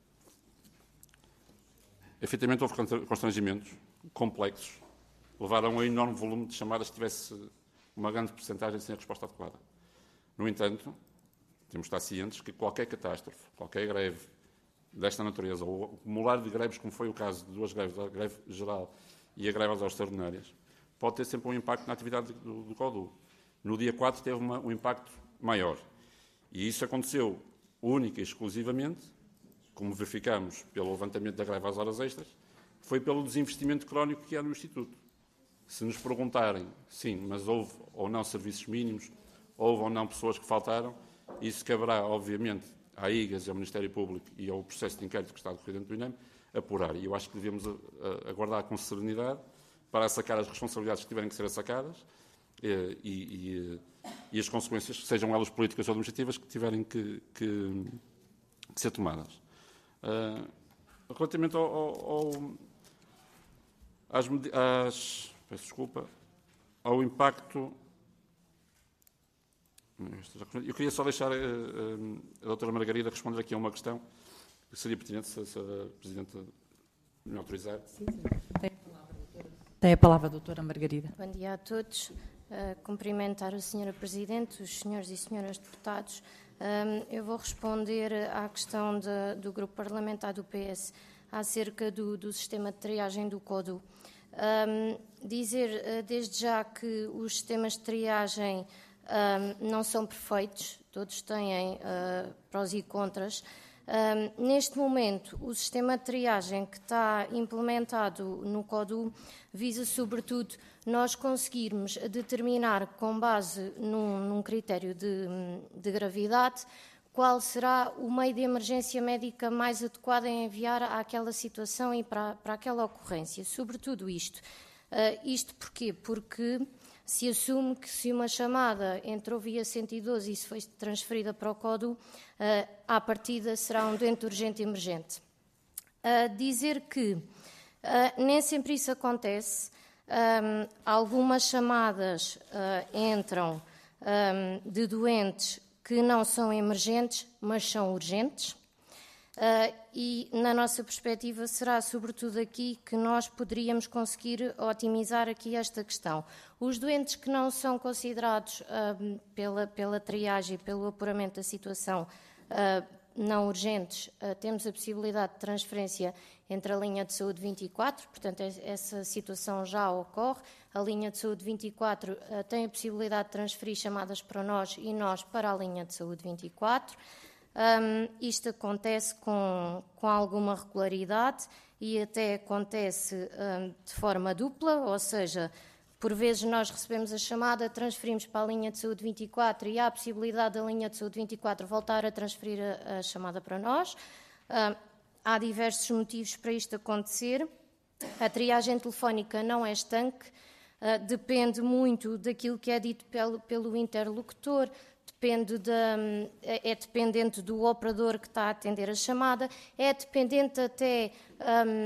efetivamente houve constrangimentos complexos, levaram a um enorme volume de chamadas que tivesse uma grande percentagem sem a resposta adequada. No entanto, temos de estar cientes que qualquer catástrofe, qualquer greve desta natureza, ou acumular de greves, como foi o caso de duas greves, a greve geral e a greve às horas extraordinárias, pode ter sempre um impacto na atividade do, do CODU. No dia quatro teve uma, um impacto maior. E isso aconteceu única e exclusivamente, como verificamos pelo levantamento da greve às horas extras, foi pelo desinvestimento crónico que há no Instituto. Se nos perguntarem, sim, mas houve ou não serviços mínimos, houve ou não pessoas que faltaram, isso caberá, obviamente, à I G A S, ao Ministério Público e ao processo de inquérito que está a decorrer dentro do INEM, apurar. E eu acho que devemos aguardar com serenidade para sacar as responsabilidades que tiverem que ser sacadas e, e, e as consequências, sejam elas políticas ou administrativas, que tiverem que, que, que ser tomadas. Uh, relativamente ao, ao, ao, às, às, peço desculpa, ao impacto... Eu queria só deixar uh, uh, a doutora Margarida responder aqui a uma questão que seria pertinente se, se a Presidente me autorizar. Sim, sim. Tem a palavra, doutora. Tem a palavra a doutora Margarida. Bom dia a todos. Uh, cumprimentar a senhora Presidente, os senhores e senhoras deputados. Um, eu vou responder à questão de, do grupo parlamentar do P S acerca do, do sistema de triagem do CODU. Um, dizer uh, desde já que os sistemas de triagem um, não são perfeitos, todos têm uh, prós e contras. Um, neste momento, o sistema de triagem que está implementado no CODU visa, sobretudo, nós conseguirmos determinar, com base num, num critério de, de gravidade, qual será o meio de emergência médica mais adequado a enviar àquela situação e para, para aquela ocorrência. Sobretudo isto. Uh, isto porquê? Porque se assume que se uma chamada entrou via cento e doze e se foi transferida para o CODU, uh, à partida será um doente urgente emergente. Uh, dizer que uh, nem sempre isso acontece. Um, algumas chamadas uh, entram um, de doentes que não são emergentes, mas são urgentes. Uh, e, na nossa perspectiva, será sobretudo aqui que nós poderíamos conseguir otimizar aqui esta questão. Os doentes que não são considerados uh, pela, pela triagem e pelo apuramento da situação uh, não urgentes, uh, temos a possibilidade de transferência entre a linha de saúde vinte e quatro, portanto, essa situação já ocorre. A linha de saúde vinte e quatro uh, tem a possibilidade de transferir chamadas para nós e nós para a linha de saúde vinte e quatro. Um, isto acontece com, com alguma regularidade e até acontece um, de forma dupla, ou seja, por vezes nós recebemos a chamada, transferimos para a linha de saúde vinte e quatro e há a possibilidade da linha de saúde vinte e quatro voltar a transferir a, a chamada para nós. Um, há diversos motivos para isto acontecer. A triagem telefónica não é estanque, uh, depende muito daquilo que é dito pelo, pelo interlocutor, depende de, é dependente do operador que está a atender a chamada, é dependente até um,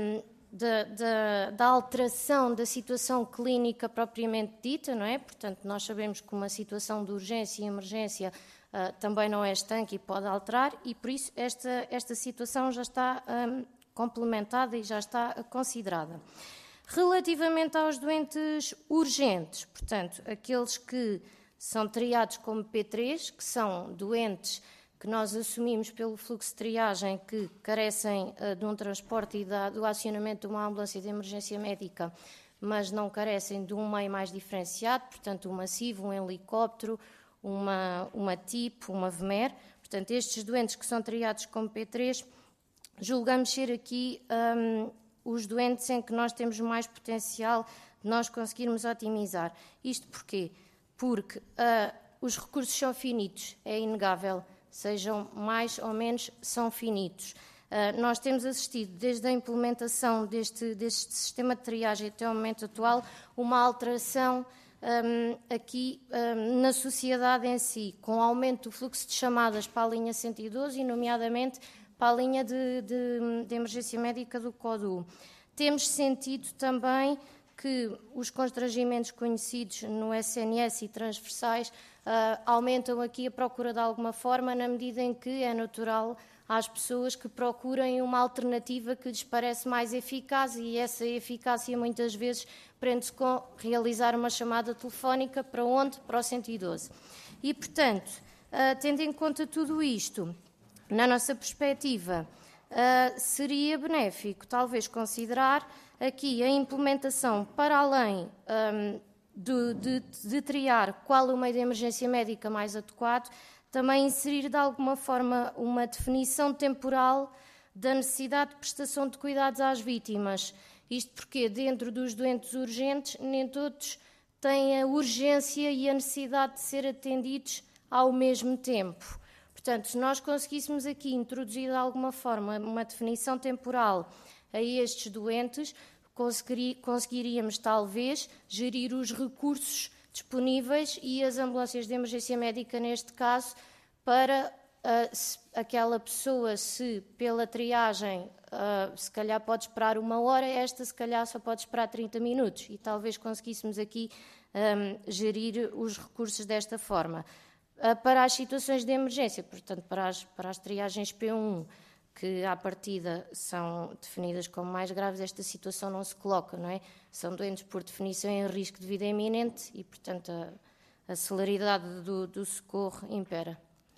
da, da, da alteração da situação clínica propriamente dita, não é? Portanto, nós sabemos que uma situação de urgência e emergência uh, também não é estanque e pode alterar, e por isso esta, esta situação já está um, complementada e já está considerada. Relativamente aos doentes urgentes, portanto, aqueles que são triados como P três, que são doentes que nós assumimos pelo fluxo de triagem que carecem uh, de um transporte e da, do acionamento de uma ambulância de emergência médica, mas não carecem de um meio mais diferenciado, portanto, um massivo, um helicóptero, uma, uma T I P, uma V M E R. Portanto, estes doentes que são triados como P três, julgamos ser aqui um, os doentes em que nós temos mais potencial de nós conseguirmos otimizar. Isto porquê? Porque uh, os recursos são finitos, é inegável, sejam mais ou menos, são finitos. Uh, nós temos assistido, desde a implementação deste, deste sistema de triagem até o momento atual, uma alteração um, aqui um, na sociedade em si, com o aumento do fluxo de chamadas para a linha cento e doze e, nomeadamente, para a linha de, de, de emergência médica do CODU. Temos sentido também que os constrangimentos conhecidos no S N S e transversais uh, aumentam aqui a procura de alguma forma, na medida em que é natural às pessoas que procurem uma alternativa que lhes parece mais eficaz, e essa eficácia muitas vezes prende-se com realizar uma chamada telefónica para onde? Para o cento e doze. E, portanto, uh, tendo em conta tudo isto, na nossa perspectiva, uh, seria benéfico talvez considerar aqui a implementação, para além um, de, de, de triar qual o meio de emergência médica mais adequado, também inserir de alguma forma uma definição temporal da necessidade de prestação de cuidados às vítimas. Isto porque dentro dos doentes urgentes nem todos têm a urgência e a necessidade de ser atendidos ao mesmo tempo. Portanto, se nós conseguíssemos aqui introduzir de alguma forma uma definição temporal a estes doentes, conseguiríamos talvez gerir os recursos disponíveis e as ambulâncias de emergência médica, neste caso, para uh, se, aquela pessoa, se pela triagem uh, se calhar pode esperar uma hora, esta se calhar só pode esperar trinta minutos, e talvez conseguíssemos aqui um, gerir os recursos desta forma. Uh, para as situações de emergência, portanto, para as, para as triagens P um, que à partida são definidas como mais graves, esta situação não se coloca, não é? São doentes por definição em risco de vida iminente e, portanto, a, a celeridade do, do socorro impera.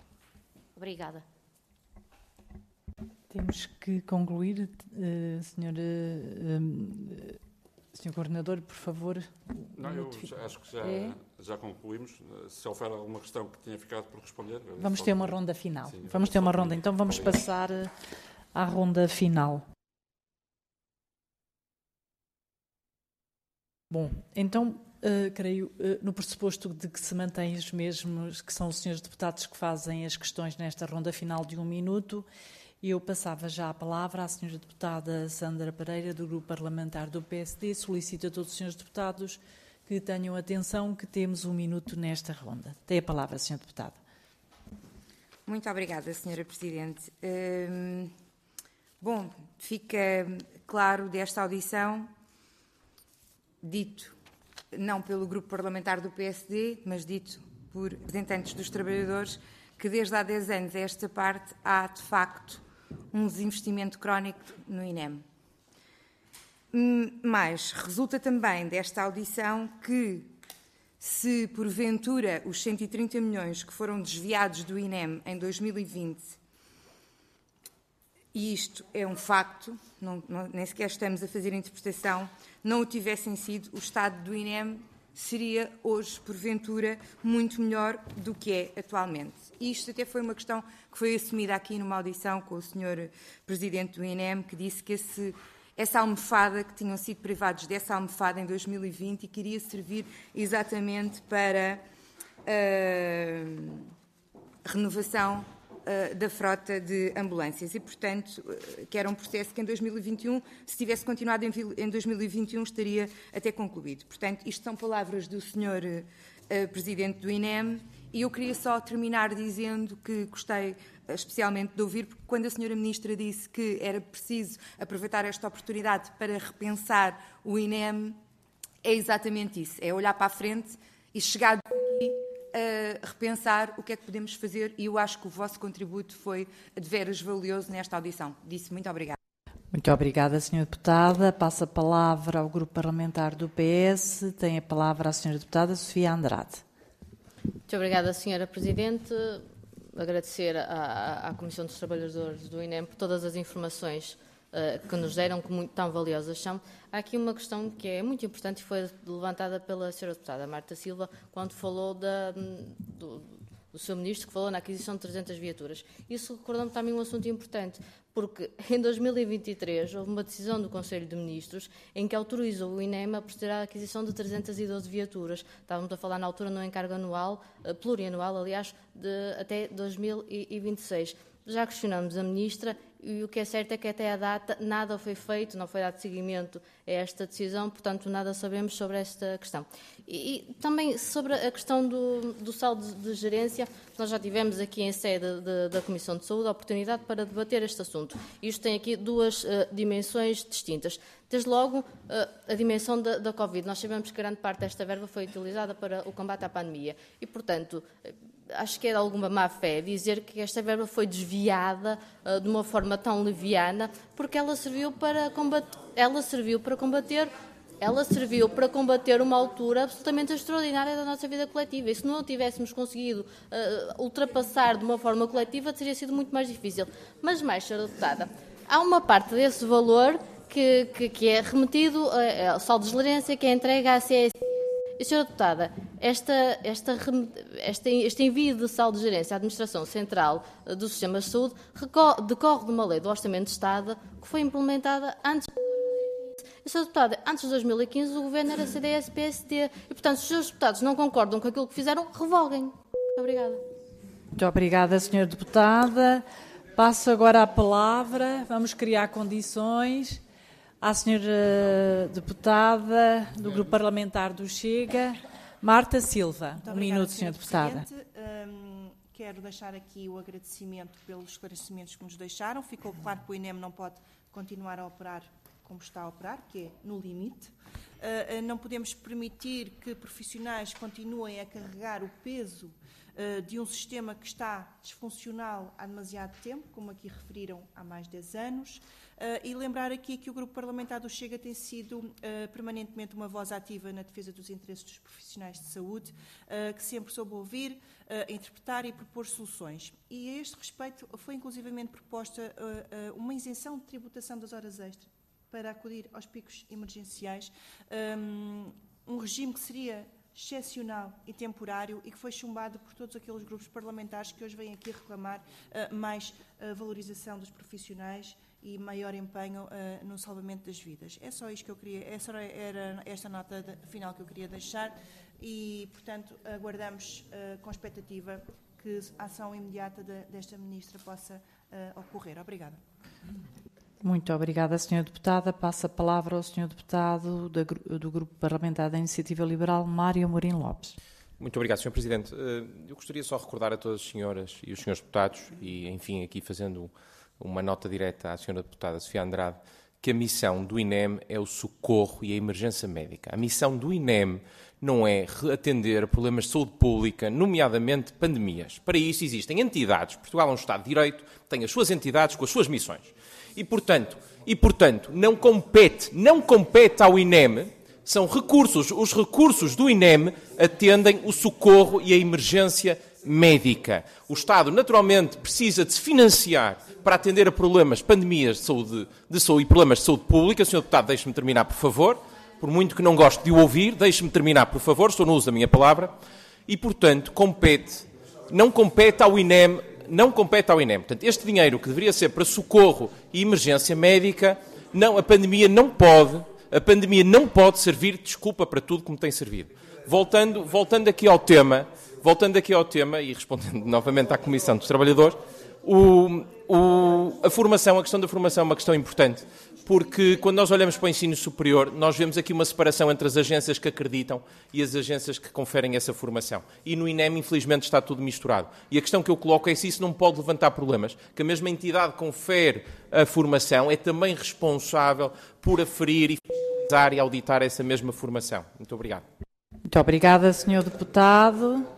Obrigada. Temos que concluir, uh, senhora, uh, senhor Coordenador, por favor. Não, eu já, acho que já, é? já concluímos. Se houver alguma questão que tenha ficado por responder... Vamos ter uma ronda final. Sim, vamos ter uma ronda. Então vamos Obrigado. passar à ronda final. Bom, então, uh, creio, uh, no pressuposto de que se mantêm os mesmos, que são os senhores deputados que fazem as questões nesta ronda final de um minuto, eu passava já a palavra à senhora deputada Sandra Pereira, do Grupo Parlamentar do P S D. Solicito a todos os senhores deputados que tenham atenção, que temos um minuto nesta ronda. Tem a palavra, senhora deputada. Muito obrigada, senhora Presidente. Hum, bom, fica claro desta audição, dito não pelo Grupo Parlamentar do P S D, mas dito por representantes dos trabalhadores, que desde há dez anos a esta parte há, de facto, um desinvestimento crónico no I N E M. Mas resulta também desta audição que, se porventura os cento e trinta milhões que foram desviados do I N E M em dois mil e vinte, e isto é um facto, não, não, nem sequer estamos a fazer interpretação, não o tivessem sido, o estado do I N E M seria hoje, porventura, muito melhor do que é atualmente. E isto até foi uma questão que foi assumida aqui numa audição com o senhor Presidente do I N E M, que disse que esse, essa almofada, que tinham sido privados dessa almofada em dois mil e vinte e que iria servir exatamente para a renovação uh, da frota de ambulâncias. E, portanto, uh, que era um processo que em dois mil e vinte e um, se tivesse continuado em, em dois mil e vinte e um, estaria até concluído. Portanto, isto são palavras do senhor uh, Presidente do I N E M E eu queria só terminar dizendo que gostei especialmente de ouvir, porque quando a senhora Ministra disse que era preciso aproveitar esta oportunidade para repensar o INEM, é exatamente isso, é olhar para a frente e chegar aqui a repensar o que é que podemos fazer, e eu acho que o vosso contributo foi de veras valioso nesta audição. Disse muito obrigada. Muito obrigada, senhora Deputada. Passo a palavra ao Grupo Parlamentar do P S. Tem a palavra a senhora Deputada Sofia Andrade. Muito obrigada, senhora Presidente. Agradecer à, à Comissão dos Trabalhadores do INEM por todas as informações uh, que nos deram, que muito, tão valiosas são. Há aqui uma questão que é muito importante e foi levantada pela senhora Deputada Marta Silva, quando falou da, do, do seu Ministro, que falou na aquisição de trezentas viaturas. Isso recordou-me também um assunto importante, porque em dois mil e vinte e três houve uma decisão do Conselho de Ministros em que autorizou o INEM a proceder à aquisição de trezentas e doze viaturas. Estávamos a falar na altura no encargo anual, plurianual, aliás, de até dois mil e vinte e seis. Já questionamos a Ministra e o que é certo é que até a data nada foi feito, não foi dado seguimento a esta decisão, portanto nada sabemos sobre esta questão. E, e também sobre a questão do, do saldo de gerência, nós já tivemos aqui em sede de, da Comissão de Saúde a oportunidade para debater este assunto. Isto tem aqui duas uh, dimensões distintas. Desde logo, uh, a dimensão da, da Covid. Nós sabemos que grande parte desta verba foi utilizada para o combate à pandemia e, portanto, acho que é de alguma má-fé dizer que esta verba foi desviada uh, de uma forma tão leviana, porque ela serviu para combater, ela serviu para combater, ela serviu para combater uma altura absolutamente extraordinária da nossa vida coletiva. E se não a tivéssemos conseguido uh, ultrapassar de uma forma coletiva, teria sido muito mais difícil. Mas mais, senhora Deputada, há uma parte desse valor que, que, que é remetido ao saldo de gerência, que é entregue à C S I. E, senhora Deputada, esta, esta, esta, este envio de saldo de gerência à Administração Central do Sistema de Saúde decorre de uma lei do Orçamento de Estado que foi implementada antes. E, senhora Deputada, antes de dois mil e quinze o Governo era C D S P S D e, portanto, se os senhores deputados não concordam com aquilo que fizeram, revoguem. Muito obrigada. Muito obrigada, senhora Deputada. Passo agora a palavra. Vamos criar condições à senhora Deputada do Grupo Parlamentar do Chega, Marta Silva. Um minuto, senhora Deputada. Um, quero deixar aqui o agradecimento pelos esclarecimentos que nos deixaram. Ficou claro que o INEM não pode continuar a operar como está a operar, que é no limite. Uh, não podemos permitir que profissionais continuem a carregar o peso uh, de um sistema que está disfuncional há demasiado tempo, como aqui referiram, há mais de dez anos. Uh, e lembrar aqui que o Grupo Parlamentar do Chega tem sido uh, permanentemente uma voz ativa na defesa dos interesses dos profissionais de saúde, uh, que sempre soube ouvir, uh, interpretar e propor soluções. E a este respeito foi inclusivamente proposta uh, uh, uma isenção de tributação das horas extras para acudir aos picos emergenciais, um, um regime que seria excepcional e temporário e que foi chumbado por todos aqueles grupos parlamentares que hoje vêm aqui reclamar uh, mais uh, valorização dos profissionais e maior empenho uh, no salvamento das vidas. É só isto que eu queria, essa era esta nota de, final que eu queria deixar e, portanto, aguardamos uh, com expectativa que a ação imediata de, desta Ministra possa uh, ocorrer. Obrigada. Muito obrigada, senhora Deputada. Passo a palavra ao senhor Deputado do Grupo Parlamentar da Iniciativa Liberal, Mário Amorim Lopes. Muito obrigado, senhor Presidente. Eu gostaria só de recordar a todas as senhoras e os senhores deputados, e, enfim, aqui fazendo uma nota direta à senhora Deputada Sofia Andrade, que a missão do INEM é o socorro e a emergência médica. A missão do INEM não é atender a problemas de saúde pública, nomeadamente pandemias. Para isso existem entidades. Portugal é um Estado de Direito, tem as suas entidades com as suas missões. E, portanto, e, portanto não compete, não compete ao INEM, são recursos, os recursos do INEM atendem o socorro e a emergência médica. O Estado, naturalmente, precisa de se financiar para atender a problemas, pandemias de saúde, de saúde e problemas de saúde pública. senhor Deputado, deixe-me terminar, por favor. Por muito que não goste de o ouvir, deixe-me terminar, por favor. Estou no uso da minha palavra. E, portanto, compete, não compete ao INEM, não compete ao INEM. Portanto, este dinheiro que deveria ser para socorro e emergência médica, não, a pandemia não pode, a pandemia não pode servir de desculpa para tudo como tem servido. Voltando, voltando aqui ao tema, voltando aqui ao tema e respondendo novamente à Comissão dos Trabalhadores, o, o, a formação, a questão da formação é uma questão importante, porque quando nós olhamos para o ensino superior, nós vemos aqui uma separação entre as agências que acreditam e as agências que conferem essa formação. E no INEM, infelizmente, está tudo misturado. E a questão que eu coloco é se isso não pode levantar problemas, que a mesma entidade que confere a formação é também responsável por aferir e fiscalizar e auditar essa mesma formação. Muito obrigado. Muito obrigada, senhor Deputado.